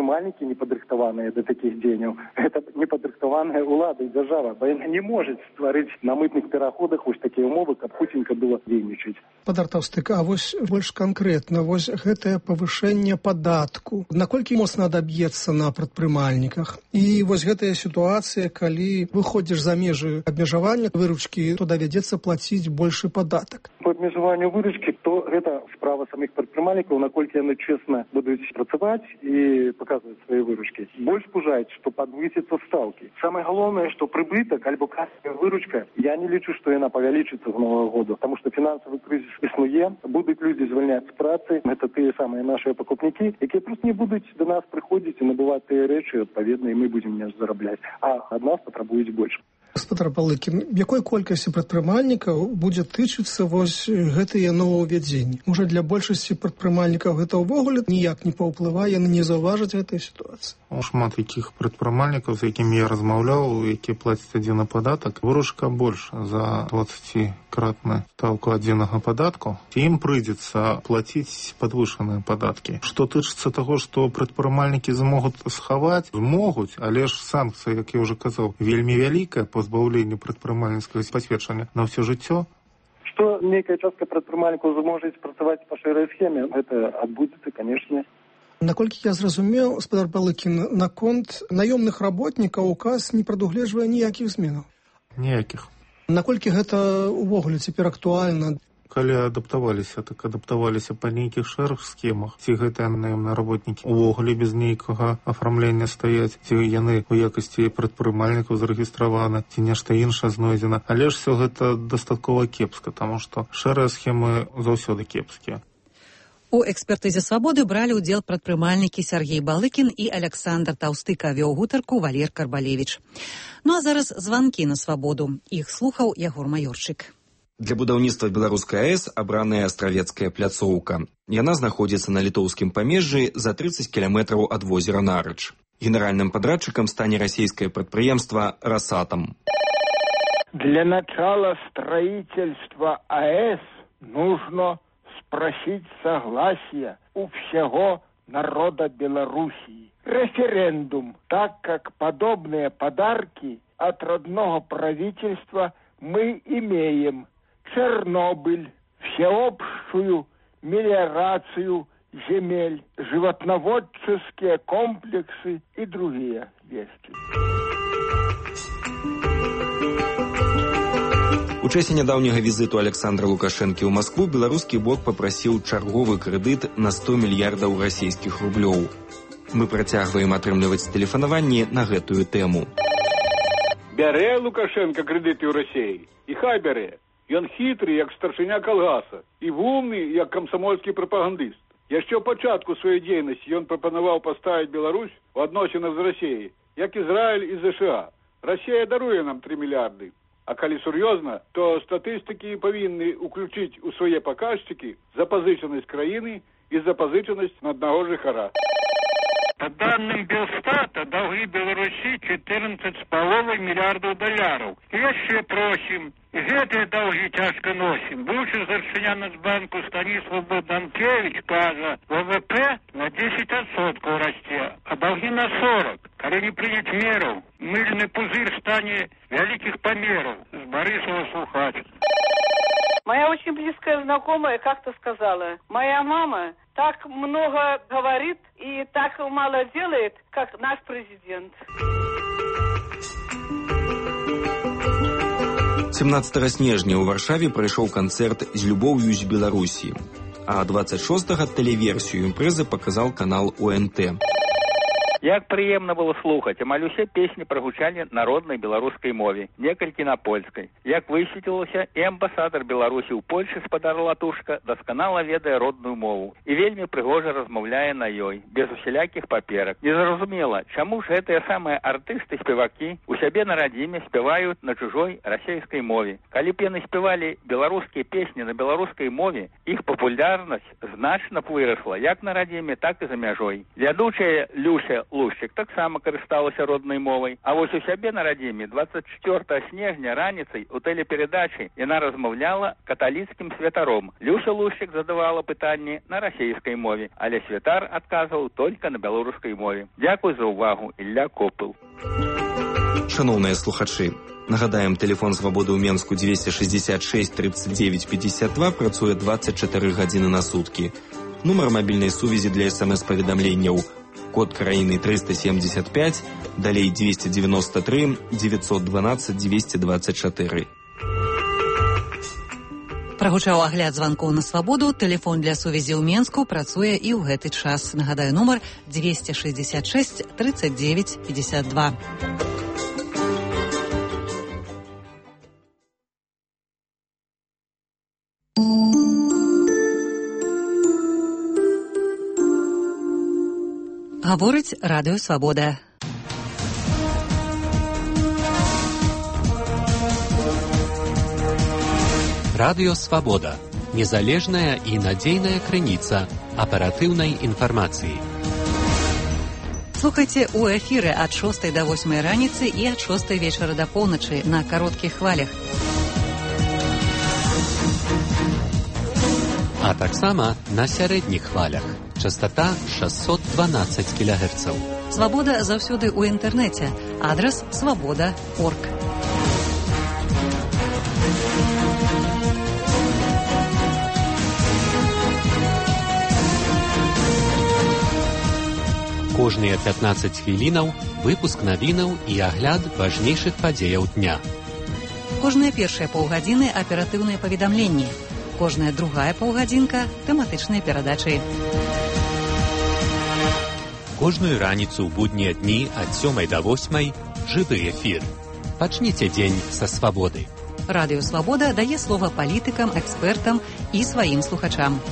Speaker 6: прадпрымальнікі непадрыхтаваныя да такіх дзеянняў. Гэта непадрыхтаваная ўлада і дзяржава, бо яна не можа стварыць на мытных пераходах вось такія умовы, каб хуценька было дзейнічаць.
Speaker 4: Спадар Таўстык, а вось больш канкрэтна, вось гэтае павышэнне падатку, наколькі моцна адаб'ецца на прадпрымальніках? І вось гэтая сітуацыя, калі выходзіш за межы абмежавання выручкі, то давядзецца плаціць большы падатак.
Speaker 6: По абмежаванню выручкі, то гэта справа самих прадпрымальнікаў, наколькі яны чесна будуць працаваць і паказваць свае выручкі. Больш пужаюць, што падвысяцца стаўкі. Самае галоўнае, што прыбытак альбо касавая выручка, я не лічу, што яна павялічыцца з новага года, таму што фінансавы крызіс існуе, будуць людзі звальняць з працы, гэта тыя самыя нашыя пакупнікі, якія проста не будуць да нас прыходзіць і набываць тыя рэчы, адпаведна, і мы будзем не зарабляць, а ад нас патрабуюць больш.
Speaker 4: Спадар Балыкін, якой колькасці прадпрымальнікаў будзе тычыцца вось гэтыя новаўвядзенні? Можа, для большасці прадпрымальнікаў гэта ўвогуле ніяк не паўплывае, яны не заўважаць гэтай сітуацыі?
Speaker 5: Шмат якіх прадпрымальнікаў, з якімі я размаўляў, якія плацяць адзіны падатак, выручка больш за дваццацікратную стаўку адзінага падатку. Ім прыйдзецца плаціць падвышаныя падаткі. Што тычыцца таго, што прадпрымальнікі змогуць схаваць, змогуць, але ж санкцыя, як я ўжо казаў, вельмі вялікая пазбаўленню прадпрымальніцкага пасведчання на ўсё жыццё.
Speaker 6: Што нейкая частка прадпрымальнікаў зможа працаваць па шэрай схеме, гэта адбудзецца, канешне.
Speaker 4: Наколькі я зразумеў, спадар Балыкін, наконт наёмных работнікаў указ не прадугледжвае ніякіх зменаў?
Speaker 5: Ніякіх.
Speaker 4: Наколькі гэта ўвогуле цяпер актуальна?
Speaker 5: Калі адаптаваліся, так адаптаваліся па нейкіх шэрых схемах. Ці гэтыя наёмныя работнікі увогуле без нейкага афармлення стаяць, ці яны ў якасці прадпрымальнікаў зарэгістраваны, ці нешта іншае знойдзена. Але ж все гэта дастаткова кепска, таму што шэрыя схемы заўсёды кепскія.
Speaker 1: У экспертызе «Свабоды» бралі ўдзел прадпрымальнікі Сяргей Балыкін і Аляксандр Таўстык, а вёў гутарку Валер Карбалевіч. Ну а зараз званкі на «Свабоду». Іх слухаў Ягор Маёрчык.
Speaker 23: Для будаўніцтва беларускай АЭС абраная астравецкая пляцоўка. Яна знаходзіцца на літоўскім памежжы за тридцать кіламетраў ад возера Нарыч. Генеральным падрадчыкам стане расійскае прадпрыемства «Росатом».
Speaker 2: Для начала строительства АЭС нужно спросить согласия у всего народа Белоруссии. Референдум, так как подобные подарки от родного правительства мы имеем. Чернобыль, всеобщую мелиорацию земель, животноводческие комплексы и другие вещи.
Speaker 23: У часе нядаўняга візіту Александра Лукашэнкі ў Маскву беларускі бок папрасіў чарговы крэдыт на сто мільярдаў расійскіх рублёў. Мы працягваем атрымліваць тэлефанаванні на гэтую тэму.
Speaker 3: Бярэ Лукашенко крэдыты ў Расіі, і хай бярэ. Ён хітры, як старшыня калгаса, і вумны, як камсамольскі прапагандыст. Яшчэ ў пачатку сваёй дзейнасці ён прапанаваў паставіць Беларусь у адносінах з Расіяй, як Ізраіль і ЗША. Расія даруе нам тры мільярды. А калі сур'ёзна, то статыстыкі павінны ўключыць у свае паказчыкі запазычанасць краіны і запазычанасць на аднаго жыхара.
Speaker 7: По данным Белстата, долги Беларуси четырнадцать с половиной миллиардов долларов. И еще просим, гэтые долги тяжко носим. Бывший старшыня Нацбанку Станислав Богданкевич кажа, ВВП на десять процентов расте, а долги на сорок. Коли не принять меру, мыльный пузырь станет великих померов. С Борисова слухач.
Speaker 24: Моя очень близкая знакомая как-то сказала, моя мама так много говорит и так мало делает, как наш президент.
Speaker 23: семнадцатага снежня ў Варшаве прайшоў канцэрт з любоўю з Беларусі, а двадцать шостага тэлеверсію імпрэзы паказаў канал О Н Т.
Speaker 25: Як прыемна было слухаць, амаль усе песні прагучалі на роднай беларускай мове, некалькі на польскай. Як высветлілася, і амбасадар Беларусі ў Польшы спадар Латушка дасканала ведае родную мову і вельмі прыгожа размаўляе на ёй, без усялякіх паперак. Незразумела, чаму ж гэтыя самыя артысты-спевакі у сябе на радзіме спяваюць на чужой расейскай мове. Калі б яны спявалі беларускія песні на беларускай мове, іх папулярнасць значна вырасла як на радзіме, так і за мяжой. Вядучая Люся Лушчык таксама карысталася роднай мовай. А вось у сябе на радзіме двадцать четвёртого снежня раніцай у тэлеперадачы яна размаўляла каталіцкім святаром. Люся Лушчык задавала пытанні на расійскай мове, але святар адказваў толькі на беларускай мове. Дзякуй за ўвагу, Ілля Копыл.
Speaker 23: Шановныя слухачы, нагадаем, тэлефон Свабоды ў Менску двести шестьдесят шесть тридцать девять пятьдесят два працуе двадцать четыре гадзіны на суткі. Нумар мабільнай сувязі для смс-паведамленняў код краіны триста семьдесят пять, далей двести девяносто три девятьсот двенадцать двести двадцать четыре.
Speaker 1: Прагучаў агляд званкоў на Свабоду. Тэлефон для сувязі ў Менску працуе і ў гэты час. Нагадаю, нумар двести шестьдесят шесть тридцать девять пятьдесят два. Гаворыць Радыё Свабода.
Speaker 8: Радыё Свабода. Незалежная і надзейная крыніца аператыўнай інфармацыі.
Speaker 1: Слухайце ў эфіры ад шостай да восьмай раніцы і ад шостай вечара да поўначы на кароткіх хвалях.
Speaker 8: А таксама на сярэдніх хвалях. Частота шестьсот двенадцать кілогерцаў.
Speaker 1: Свабода заўсёды ў інтэрнэце. Адрас свабода точка орг.
Speaker 8: Кожныя пятнадцаць хвілінаў выпуск навінаў і агляд важнейшых падзеяў дня.
Speaker 1: Кожныя першыя паўгадзіны аператыўныя паведамленні. Кожная другая паўгадзінка тэматычныя перадачы.
Speaker 8: Кожную раніцу ў буднія дні ад сёмай да восьмай жывы эфір. Пачніце дзень са свабоды.
Speaker 1: Радыё Свабода дае слова палітыкам, экспертам і сваім слухачам.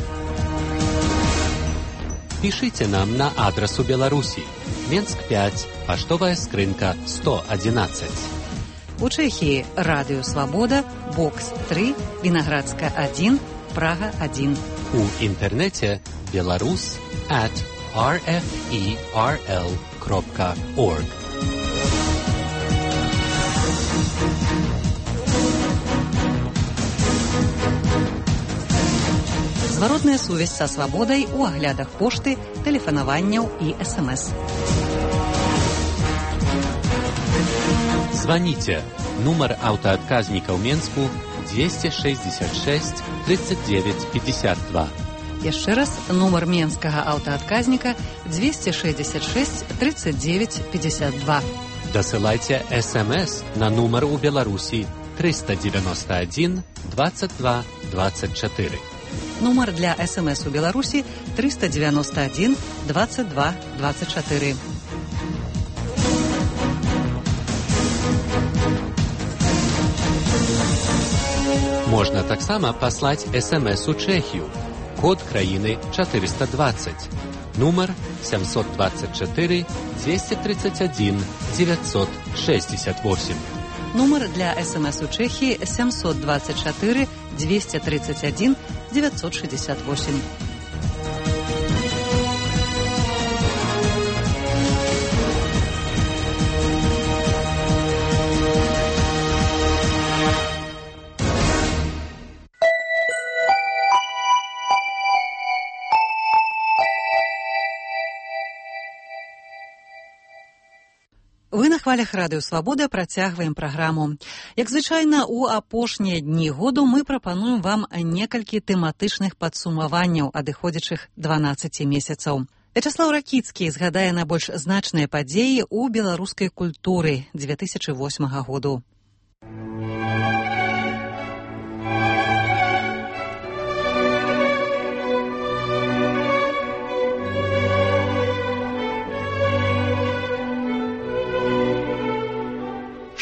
Speaker 8: Пішыце нам на адрас у Беларусі. Менск пять, паштовая скрынка сто одиннадцать.
Speaker 1: У Чэхіі Радыё Свабода, бокс три, Вінаградска один, Прага один.
Speaker 8: У інтэрнэце беларус at эр эф і ар эл крапка орг.
Speaker 1: Зваротная сувязь са Свабодай у аглядах пошты, тэлефанаванняў і эс-эм-эс.
Speaker 8: Звоните. Нумар аўтаадказніка ў Менску двести шестьдесят шесть тридцать девять пятьдесят два.
Speaker 1: Яшчэ раз, нумар менскага аўтаадказніка двести шестьдесят шесть тридцать девять пятьдесят два.
Speaker 8: Дасылайце эс-эм-эс на нумар у Беларусі триста девяносто один двадцать два двадцать четыре.
Speaker 1: Нумар для эс-эм-эс у Беларусі триста девяносто один двадцать два двадцать четыре.
Speaker 8: Можна таксама паслаць эс-эм-эс у Чэхію. Код краіны четыреста двадцать. Нумар семьсот двадцать четыре двести тридцать один девятьсот шестьдесят восемь.
Speaker 1: Нумар для эс-эм-эс у Чэхіі семьсот двадцать четыре двести тридцать один девятьсот шестьдесят восемь. Вы на хвалях Радыё Свабода працягваем праграму. Як звычайна, у апошнія дні году мы прапануем вам некалькі тэматычных падсумаванняў адыходзячых дванаццаці месяцаў. Вячаслаў Ракіцкі згадае найбольш значныя падзеі ў беларускай культуры две тысячи восьмага году.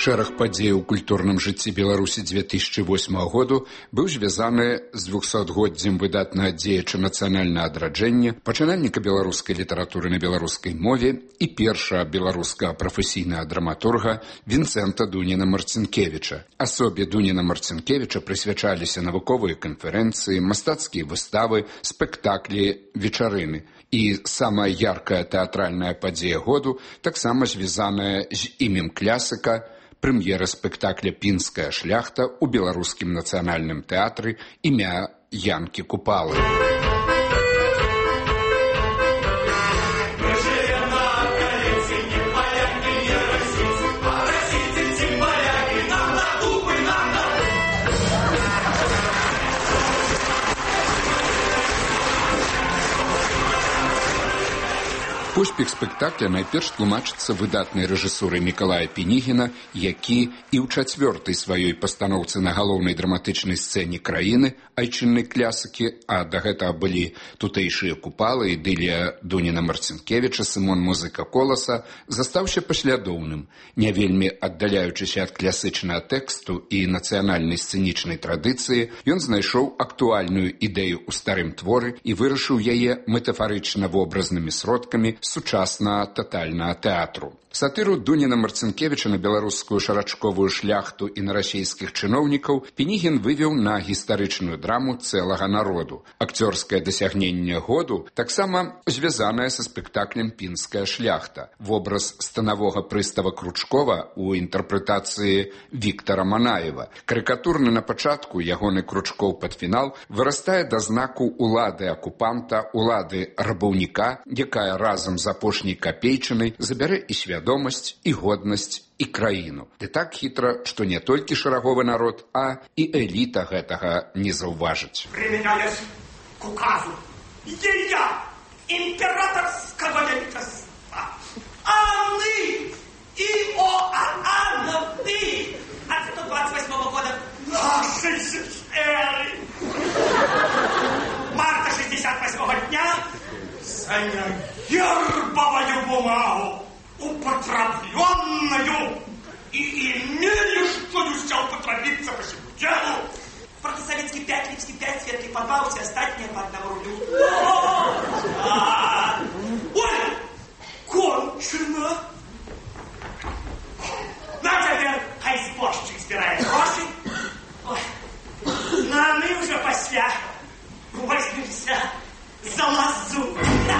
Speaker 9: Шэраг падзей у культурным жыцці Беларусі две тысячи восьмага году быў звязаны з двухсотгоддзем выдатнага дзеяча нацыянальнага адраджэння, пачынальніка беларускай літаратуры на беларускай мове і першага беларускага прафесійнага драматурга Вінцэнта Дуніна-Марцінкевіча. Асобе Дуніна-Марцінкевіча прысвячаліся навуковыя канферэнцыі, мастацкія выставы, спектаклі, вечарыны. І самая яркая тэатральная падзея году таксама звязаная з імем клясыка, прэм'ера спектакля «Пінская шляхта» у беларускім нацыянальным тэатры імя Янкі Купалы. Поспех спектакля найперш тлумачыцца выдатнай рэжысурай Мікалая Пінігіна, які і ў чацвёртай сваёй пастаноўцы на галоўнай драматычнай сцэне краіны, айчыннай клясыкі, а да гэтага былі тутэйшыя Купалы, Ідылія Дуніна-Марцінкевіча, Сымон Музыка Коласа, застаўся паслядоўным, не вельмі аддаляючыся ад класычнага тэксту і нацыянальнай сцэнічнай традыцыі, ён знайшоў актуальную ідэю ў старым творы і вырашыў яе метафарычна-вобразнымі сродкамі сучаснага татальнага тэатру. Сатыру Дуніна-Марцінкевіча на беларускую шарачковую шляхту і на расійскіх чыноўнікаў Пінігін вывеў на гістарычную драму цэлага народу. Акцёрскае дасягненне году таксама звязанае са спектаклем «Пінская шляхта». Вобраз станавога прыстава Кручкова у інтэрпрэтацыі Віктара Манаева. Карыкатурны на пачатку, ягоны Кручкоў пад фінал вырастае да знаку улады акупанта, улады рабаўніка, якая разам з апошняй капейчынай забярэ і свядомасць, і годнасць, і краіну. Ды так хітра, што не толькі шараговы народ, а і эліта гэтага не заўважыць.
Speaker 10: Применяясь к указу Ея императорского величества Анны Иоанновны от сто двадцать восьмого года нашей эры марта шестьдесят восьмого дня за гербовую бумагу, употребленную и имеющуюся употребиться по всему делу. Протосоветский пять, липский пять, светлый по два, все остальные по одному рублю. Ой, кончено. На тебе, хай зборщик збирает гроши. Ой, ну а мы уже после возьмемся за лазу.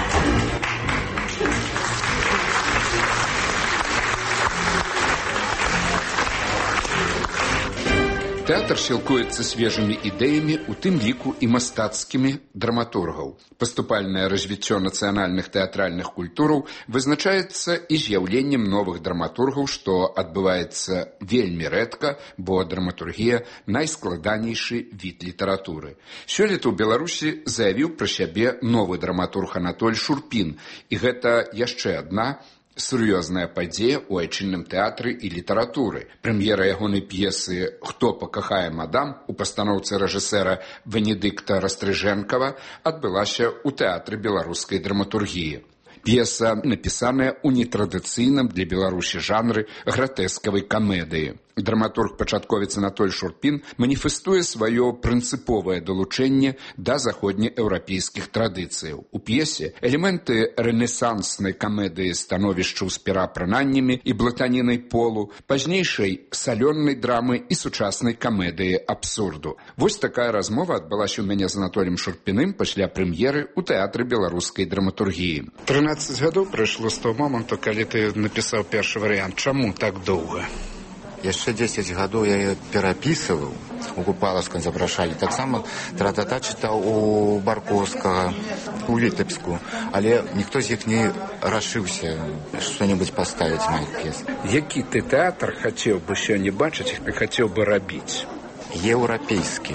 Speaker 9: Тэатр сілкуецца свежымі ідэямі, у тым ліку і мастацкімі драматургаў. Паступальнае развіццё нацыянальных тэатральных культураў вызначаецца і з'яўленнем новых драматургаў, што адбываецца вельмі рэдка, бо драматургія найскладанейшы від літаратуры. Сёлета ў Беларусі заявіў пра сябе новы драматург Анатоль Шурпін, і гэта яшчэ адна сур'ёзная падзея ў айчынным тэатры і літаратуры. Прэм'ера ягонай п'есы «Хто пакахае мадам» у пастаноўцы рэжысэра Венедыкта Растрыжэнкава адбылася ў тэатры беларускай драматургіі. П'еса напісаная ў нетрадыцыйным для Беларусі жанры гратэскавай камедыі. Драматург-пачатковец Анатоль Шурпін маніфестуе сваё прынцыповае далучэнне да заходнееўрапейскіх традыцыяў. У п'есе элементы рэнесанснай камедыі становішчаў з перапрананнямі і блатанінай полу, пазнейшай салённай драмы і сучаснай камедыі абсурду. Вось такая размова адбылася ў мяне з Анатолем Шурпіным пасля прэм'еры ў тэатры беларускай драматургіі. трынаццаць гадоў прайшло з таго моманту, калі ты напісаў першы варыянт. Чаму так доўга?
Speaker 11: Яшчэ дзесяць гадоў я перапісываў, у Купалаўскай запрашалі. Таксама тра-та-та чытаў у Баркоўскага, у Вітэбску, але ніхто з іх не рашыўся што-небудзь паставіць маіх п'ес.
Speaker 9: Які ты тэатр хацеў бы сёння бачыць і хацеў бы рабіць?
Speaker 11: Еўрапейскі.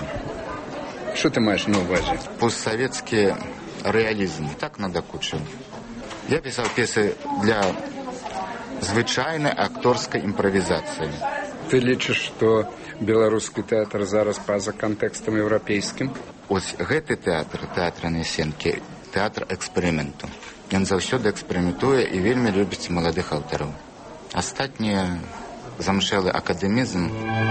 Speaker 9: Што ты маеш на ўвазе?
Speaker 11: Постсавецкі рэалізм. Так надакучыў. Я пісаў п'есы для звычайнай акторскай імправізацыі.
Speaker 9: Ты лічыш, што беларускі тэатр зараз па-за кантэкстам еўрапейскім?
Speaker 11: Ось гэты тэатр, тэатральнай сценкі, тэатр эксперыменту. Ён заўсёды эксперыментуе і вельмі любіць маладых аўтараў. Астатнія замшэлы акадэмізм.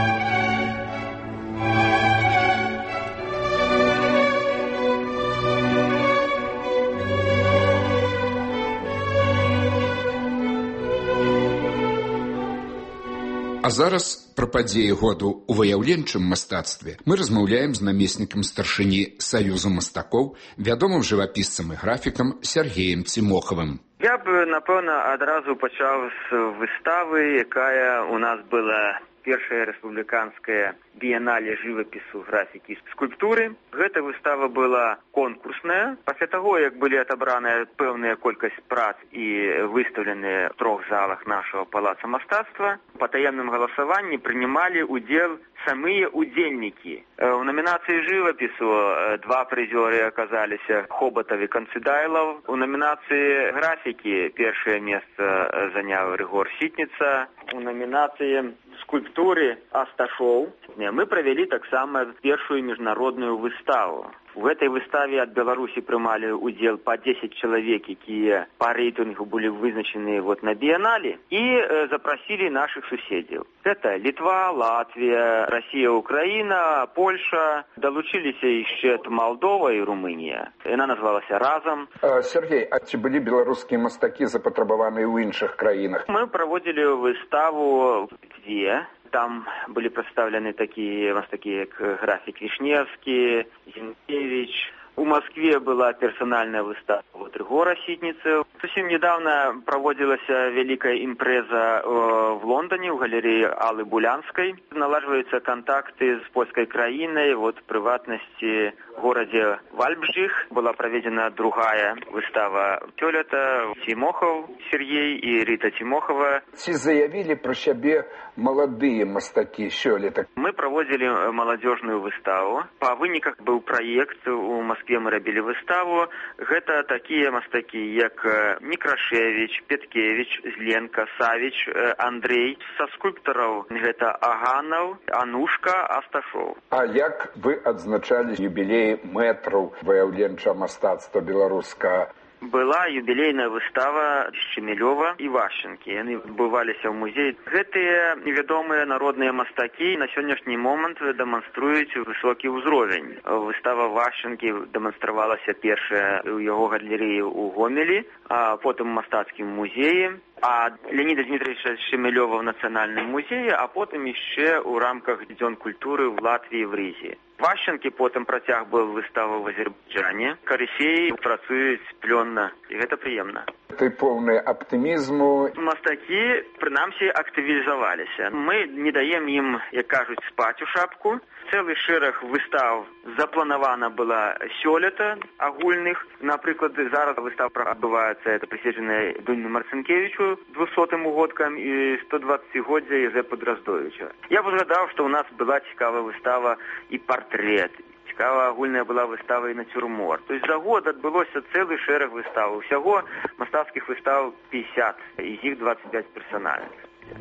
Speaker 9: А зараз пра падзеі году ў выяўленчым мастацтве мы размаўляем з намеснікам старшыні Саюзу мастакоў, вядомым жывапісцам і графікам Сергеем Цімохавым.
Speaker 12: Я б, напэўна, адразу пачаў з выставы, якая у нас была першая рэспубліканская біянале жывапісу, графікі, скульптуры. Гэта выстава была конкурсная. Пасля таго, як былі адабраныя пэўная колькасць прац і выстаўленыя ў трох залах нашага палаца мастацтва, па таемным галасаванні прынималі ўдзел самыя удзельнікі. У номінацыі жывапісу два прызёры аказаліся Хоботав і Канцыдайлаў. У номінацыі графікі першае месца заняў Рыгор Сітніца. У номінацыі скульптуры Асташоў мы правялі таксама першую міжнародную выставу. У гэтай выставе ад Беларусі прымалі ўдзел па дзесяць чалавек, якія па рэйтынгу былі вызначаны вот на біянале, і э, запрасілі нашых суседзяў. Гэта Літва, Латвія, Расія, Украіна, Польша. Далучыліся яшчэ Малдова і Румынія. Яна назвалася «Разам».
Speaker 9: А, Сергей, а ці былі беларускія мастакі запатрабаваныя ў іншых краінах?
Speaker 12: Мы праводзілі выставу дзве. Там были представлены такие мастаки, как график Вишневский, Зинкевич. У Москве была персональная выстава вот Рыгора Сітніцы. Совсем недавно проводилась великая импреза в Лондоне, в галерее Аллы Булянской. Налаживаются контакты с польской краиной, вот в приватности в городе Вальбжих. Была проведена другая выстава Тёлета, Тимохов Сергей и Рита Тимохова.
Speaker 9: Ці заявили про себе молодые мастаки сёлета?
Speaker 12: Мы проводили молодежную выставу. По выниках был проект у Москвы. Мы рабілі выставу. Гэта такія мастакі, як Некрашевич, Петкевич, Зленка, Савич, Андрей. Са скульптараў гэта Аганаў, Анушка, Асташоў.
Speaker 9: А як вы адзначалі юбілеі мэтраў выяўленчага мастацтва беларускага?
Speaker 12: Была юбілейная выстава Шчемелёва і Вашчанкі. Яны адбываліся ў музеі. Гэтыя невядомыя народныя мастакі на сённяшні момант дэманструюць высокі ўзровень. Выстава Вашчанкі дэманстравалася першая ў яго галерэі ў Гомелі, а потым у мастацкім музеі, а Леоніда Дмітровича Шчемелёва в Нацыянальным музеі, а потым яшчэ ў рамках Дзён культуры в Латвіі в Рызе. Вашчанкі потым працяг быў выстава в Азербайджане. Карысеі працуюць плённа, і гэта прыемна.
Speaker 9: Ты поўны аптымізму.
Speaker 12: Мастакі, прынамсі, актывізаваліся. Мы не даем ім, як кажуць, спаць у шапку. Цэлы шэраг выстав запланавана была сёлета агульных. Напрыклад, зараз выстава адбываецца, это прысвечаная Дуні Марцинкевичу двухсотым угодкам і сто двадцацігоддзя Езепа Драздовича. Я б згадаў, што ў нас была цікавая выстава і партрэт. Цікава агульная была выстава і нацюрморт. То есть за год адбылося цэлы шэраг выстаў. Усяго мастацкіх выстаў пятьдесят, з іх двадцать пять персанальных.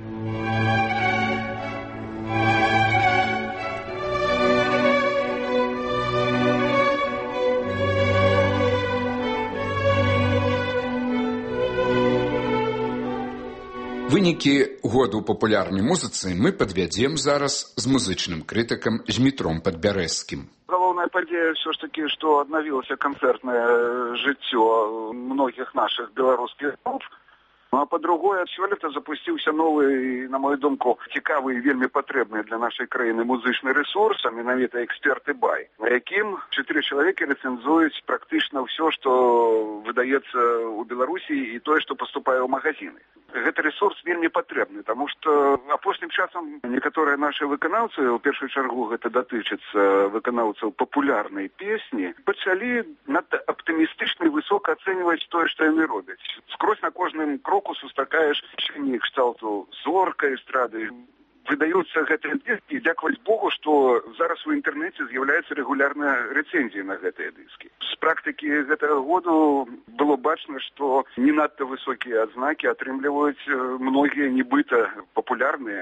Speaker 9: Вынікі году ў папулярнай музыцы мы падвядзем зараз з музычным крытыкам Змітром Падбярэзскім.
Speaker 13: Галоўная падзея ўсё ж такі, што аднавілася канцэртнае жыццё многіх нашых беларускіх груп. Ну, а па-другое, сёлета запусціўся новы, на мою думку, цікавы і вельмі патрэбны для нашай краіны музычны рэсурс, а менавіта эксперты бай, на якім чатыры чалавекі рэцэнзуюць практычна ўсё, што выдаецца ў Беларусі і тое, што паступае ў магазины. Гэты рэсурс вельмі патрэбны, таму што апошнім часам некаторыя нашы выканаўцы, у першую чаргу гэта датычыцца выканаўцаў папулярнай песні, пачалі надта аптымістычна і высока ацэньваць тое, што яны робяць. Скрозь на кожным кроку сустракаеш чыні кшталту зорка эстрады. Выдаюцца гэтыя дыскі, і дзякаваць Богу, што зараз у інтэрнэце з'яўляецца рэгулярная рэцэнзія на гэтыя дыскі. З практыкі гэтага году было бачна, што не надта высокія адзнакі атрымліваюць многія нібыта папулярныя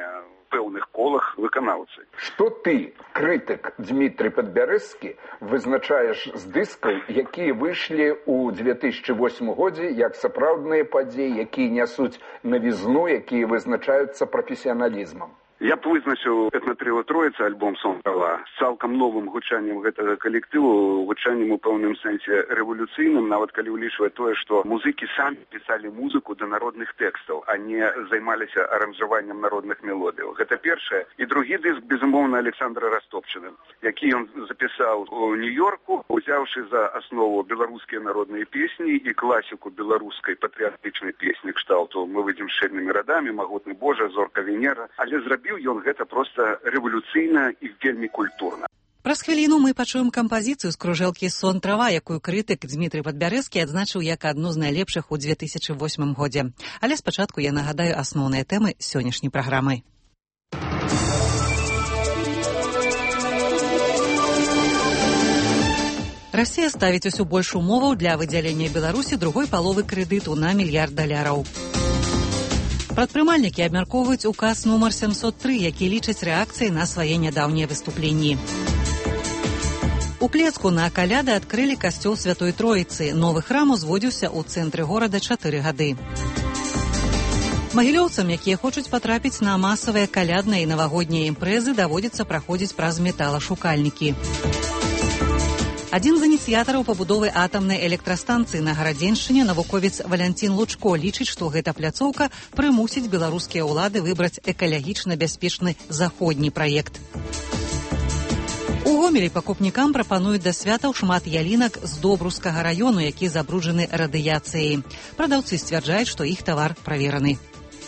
Speaker 13: пэўных колах выканаўцы.
Speaker 9: Што ты, крытык Дмітрый Падбярэзскі, вызначаеш з дыскаў, якія выйшлі ў две тысячы восьмым годзе як сапраўдныя падзеі, якія нясуць навізну, якія вызначаюцца прафесіяналізмам?
Speaker 13: Я б вызначыў этна-трыо «Троіца» альбом «Сон трава» з цалкам новым гучаннем гэтага калектыву, гучаннем у пэўным сэнсе рэвалюцыйным, нават калі ўлічваць тое, што музыкі самі пісалі музыку да народных тэкстаў, а не займаліся аранжаваннем народных мелодыяў. Гэта першае. І другі дыск, безумоўна, Александра Растопчына, які ён запісаў у Нью-Йорку, узяўшы за аснову беларускія народныя песні і класіку беларускай патрыятычнай песні кшталту «Мы выйдзем з шэрнымі радамі», «Магутны Божа», «Зорка Венера», але зрабіў ён гэта проста рэвалюцыйна і вельмі культурна.
Speaker 1: Праз хвіліну мы пачуем кампазіцыю з кружэлкі «Сон трава», якую крытык Дмітрый Падбярэзскі адзначыў як адну з найлепшых у две тысячы восьмым годзе. Але спачатку я нагадаю асноўныя тэмы сённяшняй праграмы. Расія ставіць усё больш умоваў для выдзялення Беларусі другой паловы крэдыту на мільярд даляраў. Прадпрымальнікі абмяркоўваюць указ нумар сямсот тры, які лічаць рэакцыяй на свае нядаўнія выступленні. У Клецку на каляды адкрылі касцёл Святой Троіцы. Новы храм узводзіўся ў цэнтры горада чатыры гады. Магілёўцам, якія хочуць патрапіць на масавыя калядныя і навагоднія імпрэзы, даводзіцца праходзіць праз металашукальнікі. Адзін з ініцыятараў пабудовы атамнай электрастанцыі на Гарадзеншчыне, навуковец Валянцін Лучко, лічыць, што гэта пляцоўка прымусіць беларускія ўлады выбраць экалагічна бяспечны заходні праект. У Гомелі пакупнікам прапануюць да святаў шмат ялінак з Добрускага раёну, які забруджаны радыяцыяй. Прадаўцы сцвярджаюць, што іх тавар правераны.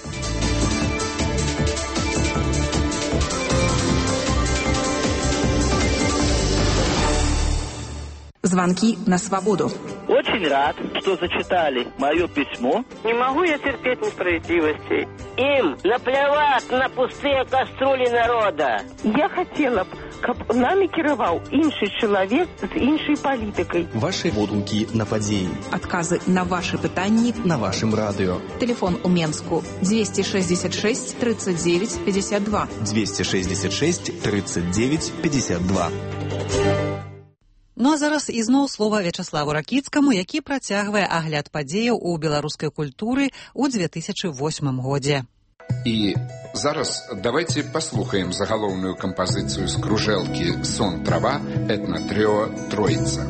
Speaker 22: Звонки на свободу.
Speaker 14: Очень рад, что зачитали мое письмо.
Speaker 24: Не могу я терпеть несправедливости.
Speaker 15: Им наплевать на пустые кастрюли народа.
Speaker 24: Я хотела б, каб нами кіраваў іншы чалавек з іншай палітыкай.
Speaker 23: Ваши водгукі на падзеі.
Speaker 22: Отказы на ваши пытанні
Speaker 23: на вашем радио.
Speaker 22: Телефон у Менску двести шестьдесят шесть тридцать девять пятьдесят два.
Speaker 23: двести шестьдесят шесть тридцать девять пятьдесят два.
Speaker 1: Ну а зараз ізноў слова Вячаславу Ракіцкаму, які працягвае агляд падзеяў у беларускай культуры ў две тысячы восьмым годзе.
Speaker 9: І зараз давайте паслухаем загалоўную кампазіцыю з кружэлкі «Сон трава» этна-трыо «Троіца».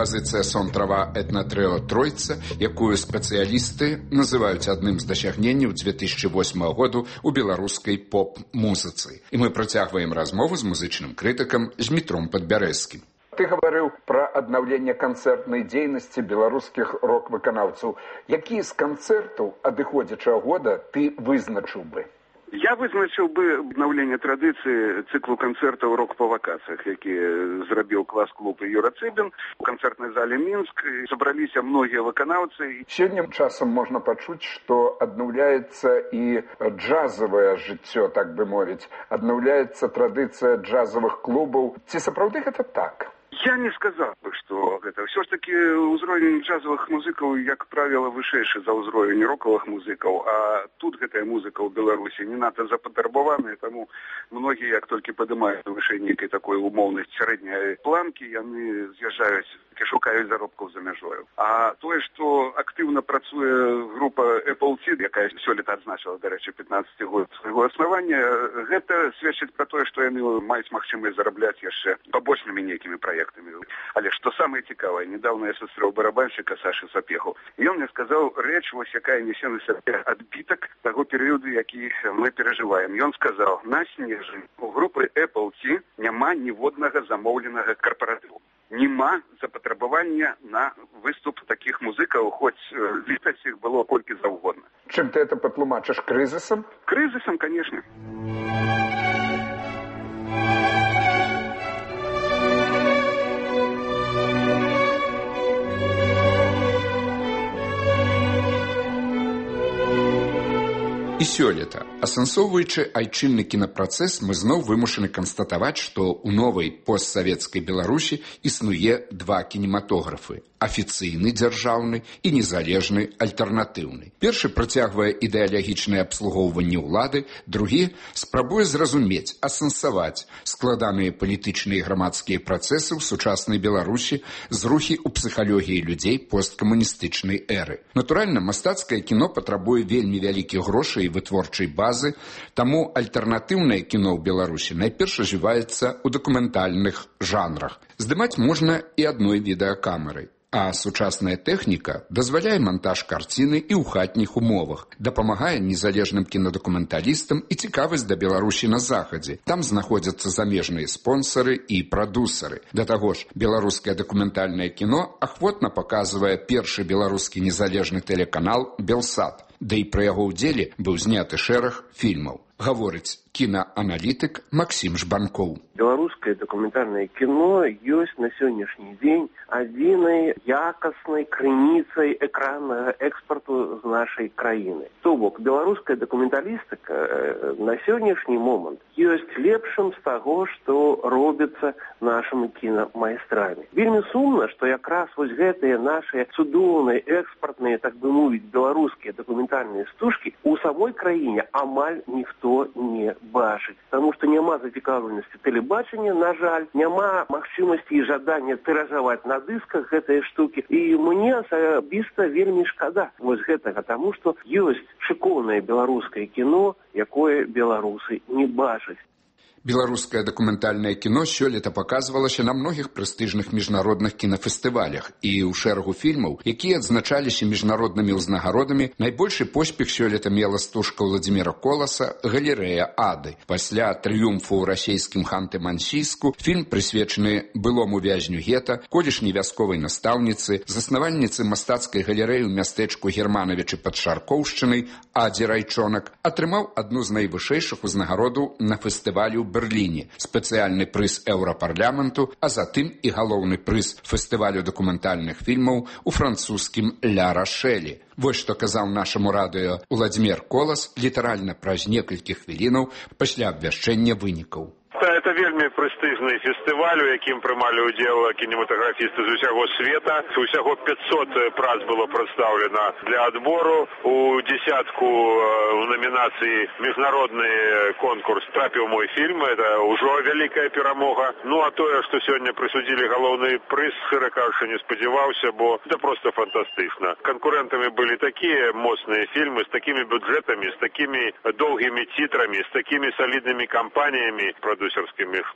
Speaker 9: кампазіцыя «Сон, трава, этнатрыо Тройца», якую спецыялісты называюць адным з дасягненняў две тысячи восьмага году у беларускай поп-музыцы. І мы працягваем размову з музычным крытыкам Змітром Падбярэзскім.
Speaker 16: Ты гаварыў пра аднаўленне канцэртнай дзейнасці беларускіх рок-выканаўцаў. Які з канцэртаў адыходзячага года ты вызначыў бы?
Speaker 13: Я вызначыў бы абнаўленне традыцыі цыклу канцэртаў «Рок па вакацыях», які зрабіў клас-клуб Юра Цыбін у канцэртнай зале Мінск. Сабраліся многія выканаўцы.
Speaker 16: Сёння часам можна пачуць, што аднаўляецца і джазавае жыццё, так бы мовіць. Аднаўляецца традыцыя джазавых клубаў. Ці сапраўды гэта так?
Speaker 13: Я не сказал бы, что это. Все ж таки узровень джазовых музыкаў, як правило, вышэйшы за ўзровень рокавых музыкаў, а тут гэтая музыка ў Беларусі не надта запатрабаваная, таму многія, як толькі падымаюць вышэй нейкай такой умоўнай сярэдняй планкі, яны з'язджаюць і шукаюць заробкаў за мяжою. А тое, што актыўна працуе група Apple T, якая сёлета адзначыла, дарэчы, пятнаццаты год свайго аснавання, гэта сведчыць пра тое, што яны маюць магчымасць зарабляць яшчэ пабочнымі нейкімі праектамі. Але што самае цікавае, недавно я сустрэў барабанщика Сашы Сапеху, і ён мне сказаў рэч, вось якая несе на сабе адбітак таго перыяду, які мы перажываем. Ён сказаў: на снежні у групы Apple T няма ніводнага замоўленага карпаратыву. Нема запатрабавання на выступ такіх музыкаў, хоць літаць іх было колькі заўгодна.
Speaker 16: Чым ты это патлумачыш? Крызісам?
Speaker 13: Крызісам, конечно.
Speaker 9: І сёлета, асэнсоўваючы айчынны кінапрацэс, мы зноў вымушаны канстатаваць, што ў новай постсавецкай Беларусі існуе два кінематографы: афіцыйны дзяржаўны і незалежны альтэрнатыўны. Першы працягвае ідэалагічнае абслугоўванне ўлады, другі спрабуе зразумець, асэнсаваць складаныя палітычныя і грамадскія працэсы ў сучаснай Беларусі з рухі ў псіхалогіі людзей посткамуністычнай эры. Натуральна, мастацкае кіно патрабуе вельмі вялікіх грошай і вытворчай базы, таму альтэрнатыўнае кіно ў Беларусі найперш ажываецца ў дакументальных жанрах. Здымаць можна і адной відэакамерай. А сучасная тэхніка дазваляе монтаж карціны і ў хатніх умовах, дапамагае незалежным кінадакументалістам і цікавасць да Беларусі на захадзе. Там знаходзяцца замежныя спонсары і прадусары. Да таго ж, беларускае дакументальнае кіно ахвотна паказвае першы беларускі незалежны тэлеканал «Белсат», да і пры яго ўдзеле быў зняты шэраг фільмаў. Гаворыць кінааналітык Максім Жбанкоў.
Speaker 17: Беларускае дакументальнае кіно ёсць на сённяшні дзень адзінай якаснай крыніцай экраннага экспарту з нашай краіны. То бок, беларуская дакументалістыка на сённяшні момант ёсць лепшым з таго, што робіцца нашымі кінамайстрамі. Вельмі сумна, што якраз вось гэтыя нашыя цудоўныя экспартныя, так бы мовіць, беларускія дакументальныя стужкі у самой краіне амаль ніхто не бачыць. Таму што няма зацікаўленасці тэлебачання, на жаль, няма магчымасці і жадання тыражаваць на дысках гэтыя штукі. І мне асабіста вельмі шкада вось гэтага, таму што ёсць шыкоўнае беларускае кіно, якое беларусы не бачаць.
Speaker 9: Беларускае дакументальнае кіно сёлета паказвалася на многіх прэстыжных міжнародных кінафестывалях і ў шэрагу фільмаў, якія адзначаліся міжнароднымі ўзнагародамі. Найбольшы поспех сёлета мела стужка Владзіміра Коласа «Галерэя Ады». Пасля трыумфу ў расейскім Ханты-Мансійску фільм прысвечаны былому вязню гета, колішняй вясковай настаўніцы, заснавальніцы мастацкай галерэі ў мястэчку Германавічы пад Шаркоўшчынай Адзе Райчонак, атрымаў адну з найвышэйшых узнагародаў на фестывалі ў Берліне, спецыяльны прыз Еўрапарламенту, а затым і галоўны прыз фестывалю дакументальных фільмаў у французскім Ля Рашэлі. Вось што казаў нашаму радыё Владзімір Колас літаральна праз некалькі хвілінаў пасля абвяшчэння вынікаў.
Speaker 18: Это вельмі прэстыжны фестываль, у якім прымалі ўдзел кінематаграфісты з усяго света. Усяго пятьсот прац было прадстаўлена для адбору. У дзесятку у номінацыі міжнародны конкурс трапіў мой фільм. Это ўжо вялікая перамога. Ну а тое, што сёння прысудзілі галоўны прыз, шчыра кажучы, не спадзяваўся, бо это просто фантастычна. Канкурэнтамі былі такія моцныя фільмы з такімі бюджэтамі, з такімі доўгімі тітрамі, з такімі саліднымі кампаніямі продюсерскімі,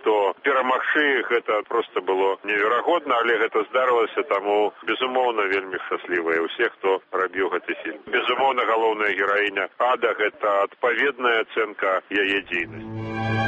Speaker 18: што перамагчы гэта проста было неверагодна, але гэта здарылася, таму безумоўна вельмі шчаслівыя ўсе, хто рабіў гэты фільм. Безумоўна, галоўная гераіня Ада гэта адпаведная ацэнка яе дзейнасці.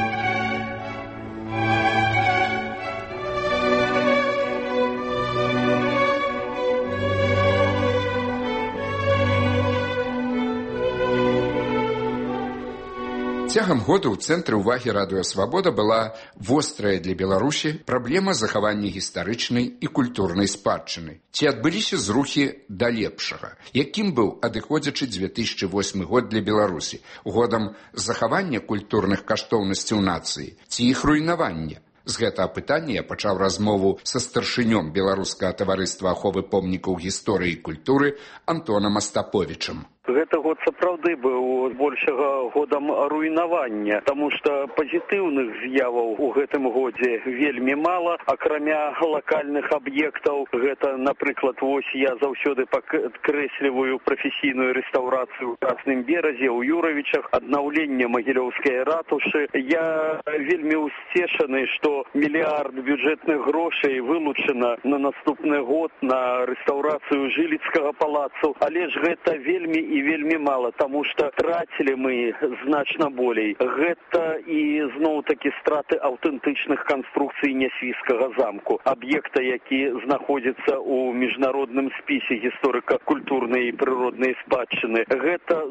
Speaker 9: Цягам года ў цэнтры ўвагі радыё «Свабода» была вострая для Беларусі праблема захавання гістарычнай і культурнай спадчыны. Ці адбыліся зрухі да лепшага? Якім быў адыходзячы дзве тысячы восьмы год для Беларусі? Годам захавання культурных каштоўнасцяў нацыі ці іх руйнавання? З гэтага пытання я пачаў размову са старшынём Беларускага таварыства аховы помнікаў гісторыі і культуры Антонам Астаповічам.
Speaker 4: Гэты год сапраўды быў большага годам руйнавання, таму што пазітыўных з'яваў у гэтым годзе вельмі мала, акрамя лакальных аб'ектаў. Гэта, напрыклад, вось я заўсёды падкрэсліваю прафесійную рэстаўрацыю ў Красным беразе, ў Юравічах, аднаўленне Магілёўскай ратушы. Я вельмі ўсцешаны, што мільярд бюджэтных грошай вылучана на наступны год на рэстаўрацыю Жыліцкага палацу, але ж гэта вельмі і вельмі мала, таму што трацілі мы значна болей. Гэта і зноў-такі страты аўтэнтычных канструкцый Нясвійскага замку, аб'екта, які знаходзіцца ў міжнародным спісе гісторыка-культурнай і прыроднай спадчыны. Гэта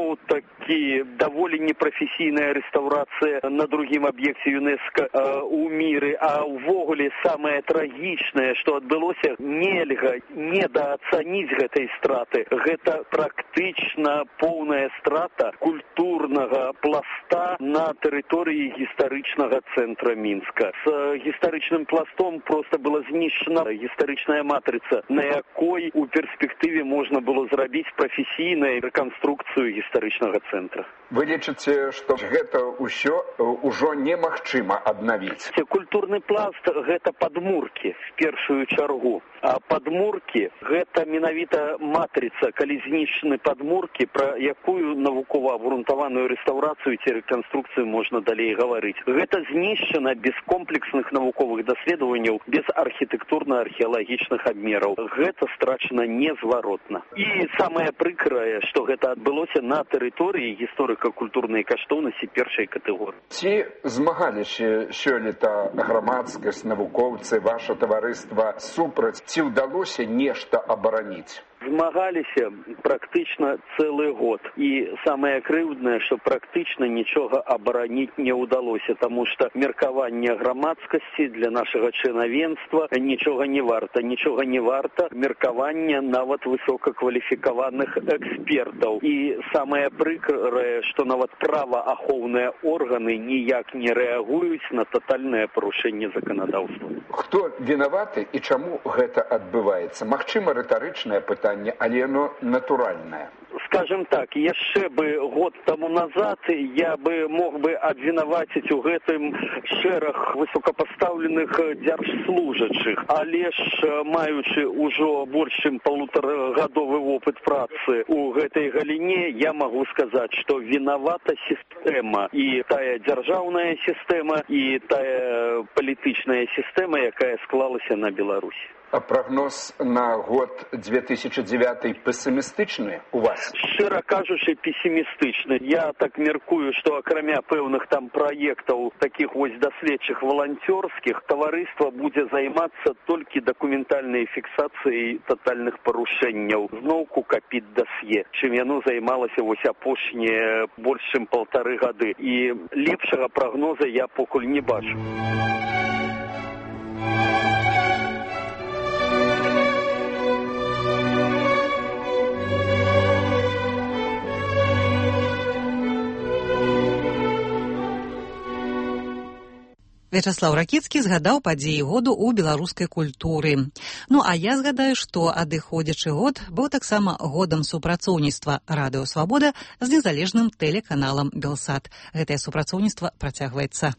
Speaker 4: зноў-такі даволі непрафесійная рэстаўрацыя на другім аб'екце ЮНЕСКА ў міры, а ўвогуле самае трагічнае, што адбылося, нельга недаацаніць гэтай страты. Гэта практычна поўная страта культурнага пласта на тэрыторыі гістарычнага цэнтра Мінска. З гістарычным пластом проста была знішчана гістарычная матрыца, на якой у перспектыве можна было зрабіць прафесійную рэканструкцыю гістарычнага цэнтра.
Speaker 16: Вы лічыце, што гэта ўсё ўжо немагчыма аднавіць?
Speaker 4: Культурны пласт гэта падмуркі в першую чаргу, а падмуркі гэта менавіта матрыца, калі знішчаны падмуркі, пра якую навукова абгрунтаваную рэстаўрацыю ці рэканструкцыю можна далей гаварыць. Гэта знішчана без комплексных навуковых даследаванняў, без архітэктурна-археалагічных абмераў. Гэта страчана незваротна. І самае прыкрае, што гэта адбылося на тэрыторыі гісторыка-культурнай каштоўнасці першай катэгорыі.
Speaker 16: Ці змагаліся сёлета грамадскасць, навукоўцы, ваша таварыства супраць, ці ўдалося нешта абараніць?
Speaker 4: Змагаліся практычна цэлы год. І самае крыўднае, што практычна нічога абараніць не ўдалося, таму што меркаванне грамадскасці для нашага чынавенства нічога не варта. Нічога не варта меркаванне нават высокакваліфікаваных экспертаў. І самае прыкрае, што нават праваахоўныя органы ніяк не рэагуюць на татальнае парушэнне заканадаўства.
Speaker 16: Хто вінаваты і чаму гэта адбываецца? Магчыма, рытарычнае пытанне, але оно натуральное.
Speaker 4: Скажем так, яшчэ бы год таму назад я бы мог бы абвінаваціць у гэтым шэраг высокапастаўленых дзяржслужачых, але ж маючы ўжо больш чым полуторагадовы опыт працы у гэтай галіне, я магу сказаць, што вінавата сістэма, і тая дзяржаўная сістэма, і тая палітычная сістэма, якая склалася на Беларусі.
Speaker 16: А прогноз на год две тысячи девятый пессимистичны у вас?
Speaker 4: Шчыра кажучы, пессимистичны. Я так меркую, што акрамя пэўных там праектаў, такіх вось даследчых валанцёрскіх, таварыства будзе займацца толькі дакументальнай фіксацыяй татальных парушэнняў. Зноўку капіць дасье, чым яно займалася вось апошнія больш чым паўтары гады. І лепшага прагноза я покуль не бачу.
Speaker 1: Вячаслаў Ракіцкі згадаў падзеі году ў беларускай культуры. Ну, а я згадаю, што адыходзячы год быў таксама годам супрацоўніцтва радыё «Свабода» з незалежным тэлеканалам «Белсат». Гэтае супрацоўніцтва працягваецца.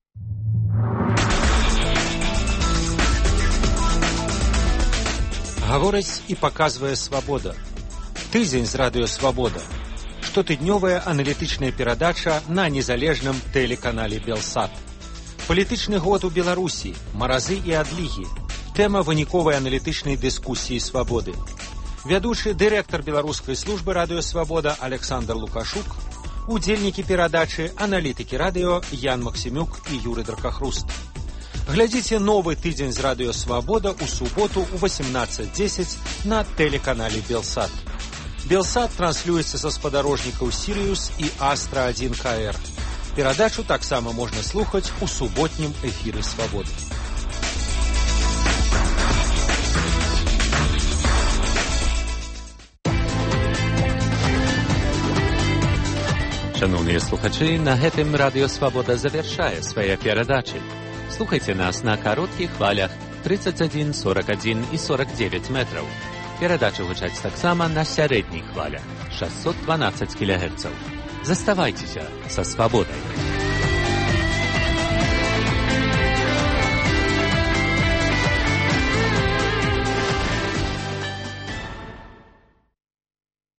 Speaker 6: Гаворыць і паказвае «Свабода». Тыдзень з радыё «Свабода». Штотыднёвая аналітычная перадача на незалежным тэлеканале «Белсат». Палітычны год у Беларусі, маразы і адлігі. Тэма выніковай аналітычнай дыскусіі «Свабоды». Вядучы дырэктар беларускай службы «Радыё Свабода» Александр Лукашук, удзельнікі перадачы аналітыкі радыё Ян Максімюк і Юрый Дракахруст. Глядзіце новы тыдзень з «Радыё Свабода» у суботу ў восемнадцать десять на тэлеканале «Белсат». «Белсат» транслюецца са спадарожнікаў «Сіриус» і «Астра один ка эр». Перадачу таксама можна слухаць у суботнім эфіры «Свабоды».
Speaker 8: Шановныя слухачы, на гэтым Радыё Свабода завяршае свае перадачы. Слухайце нас на кароткіх хвалях тридцать один, сорок один і сорок девять метраў. Перадачы гучаць таксама на сярэдніх хвалях шестьсот двенадцать кілогерцаў. Заставайцеся са Свабодай.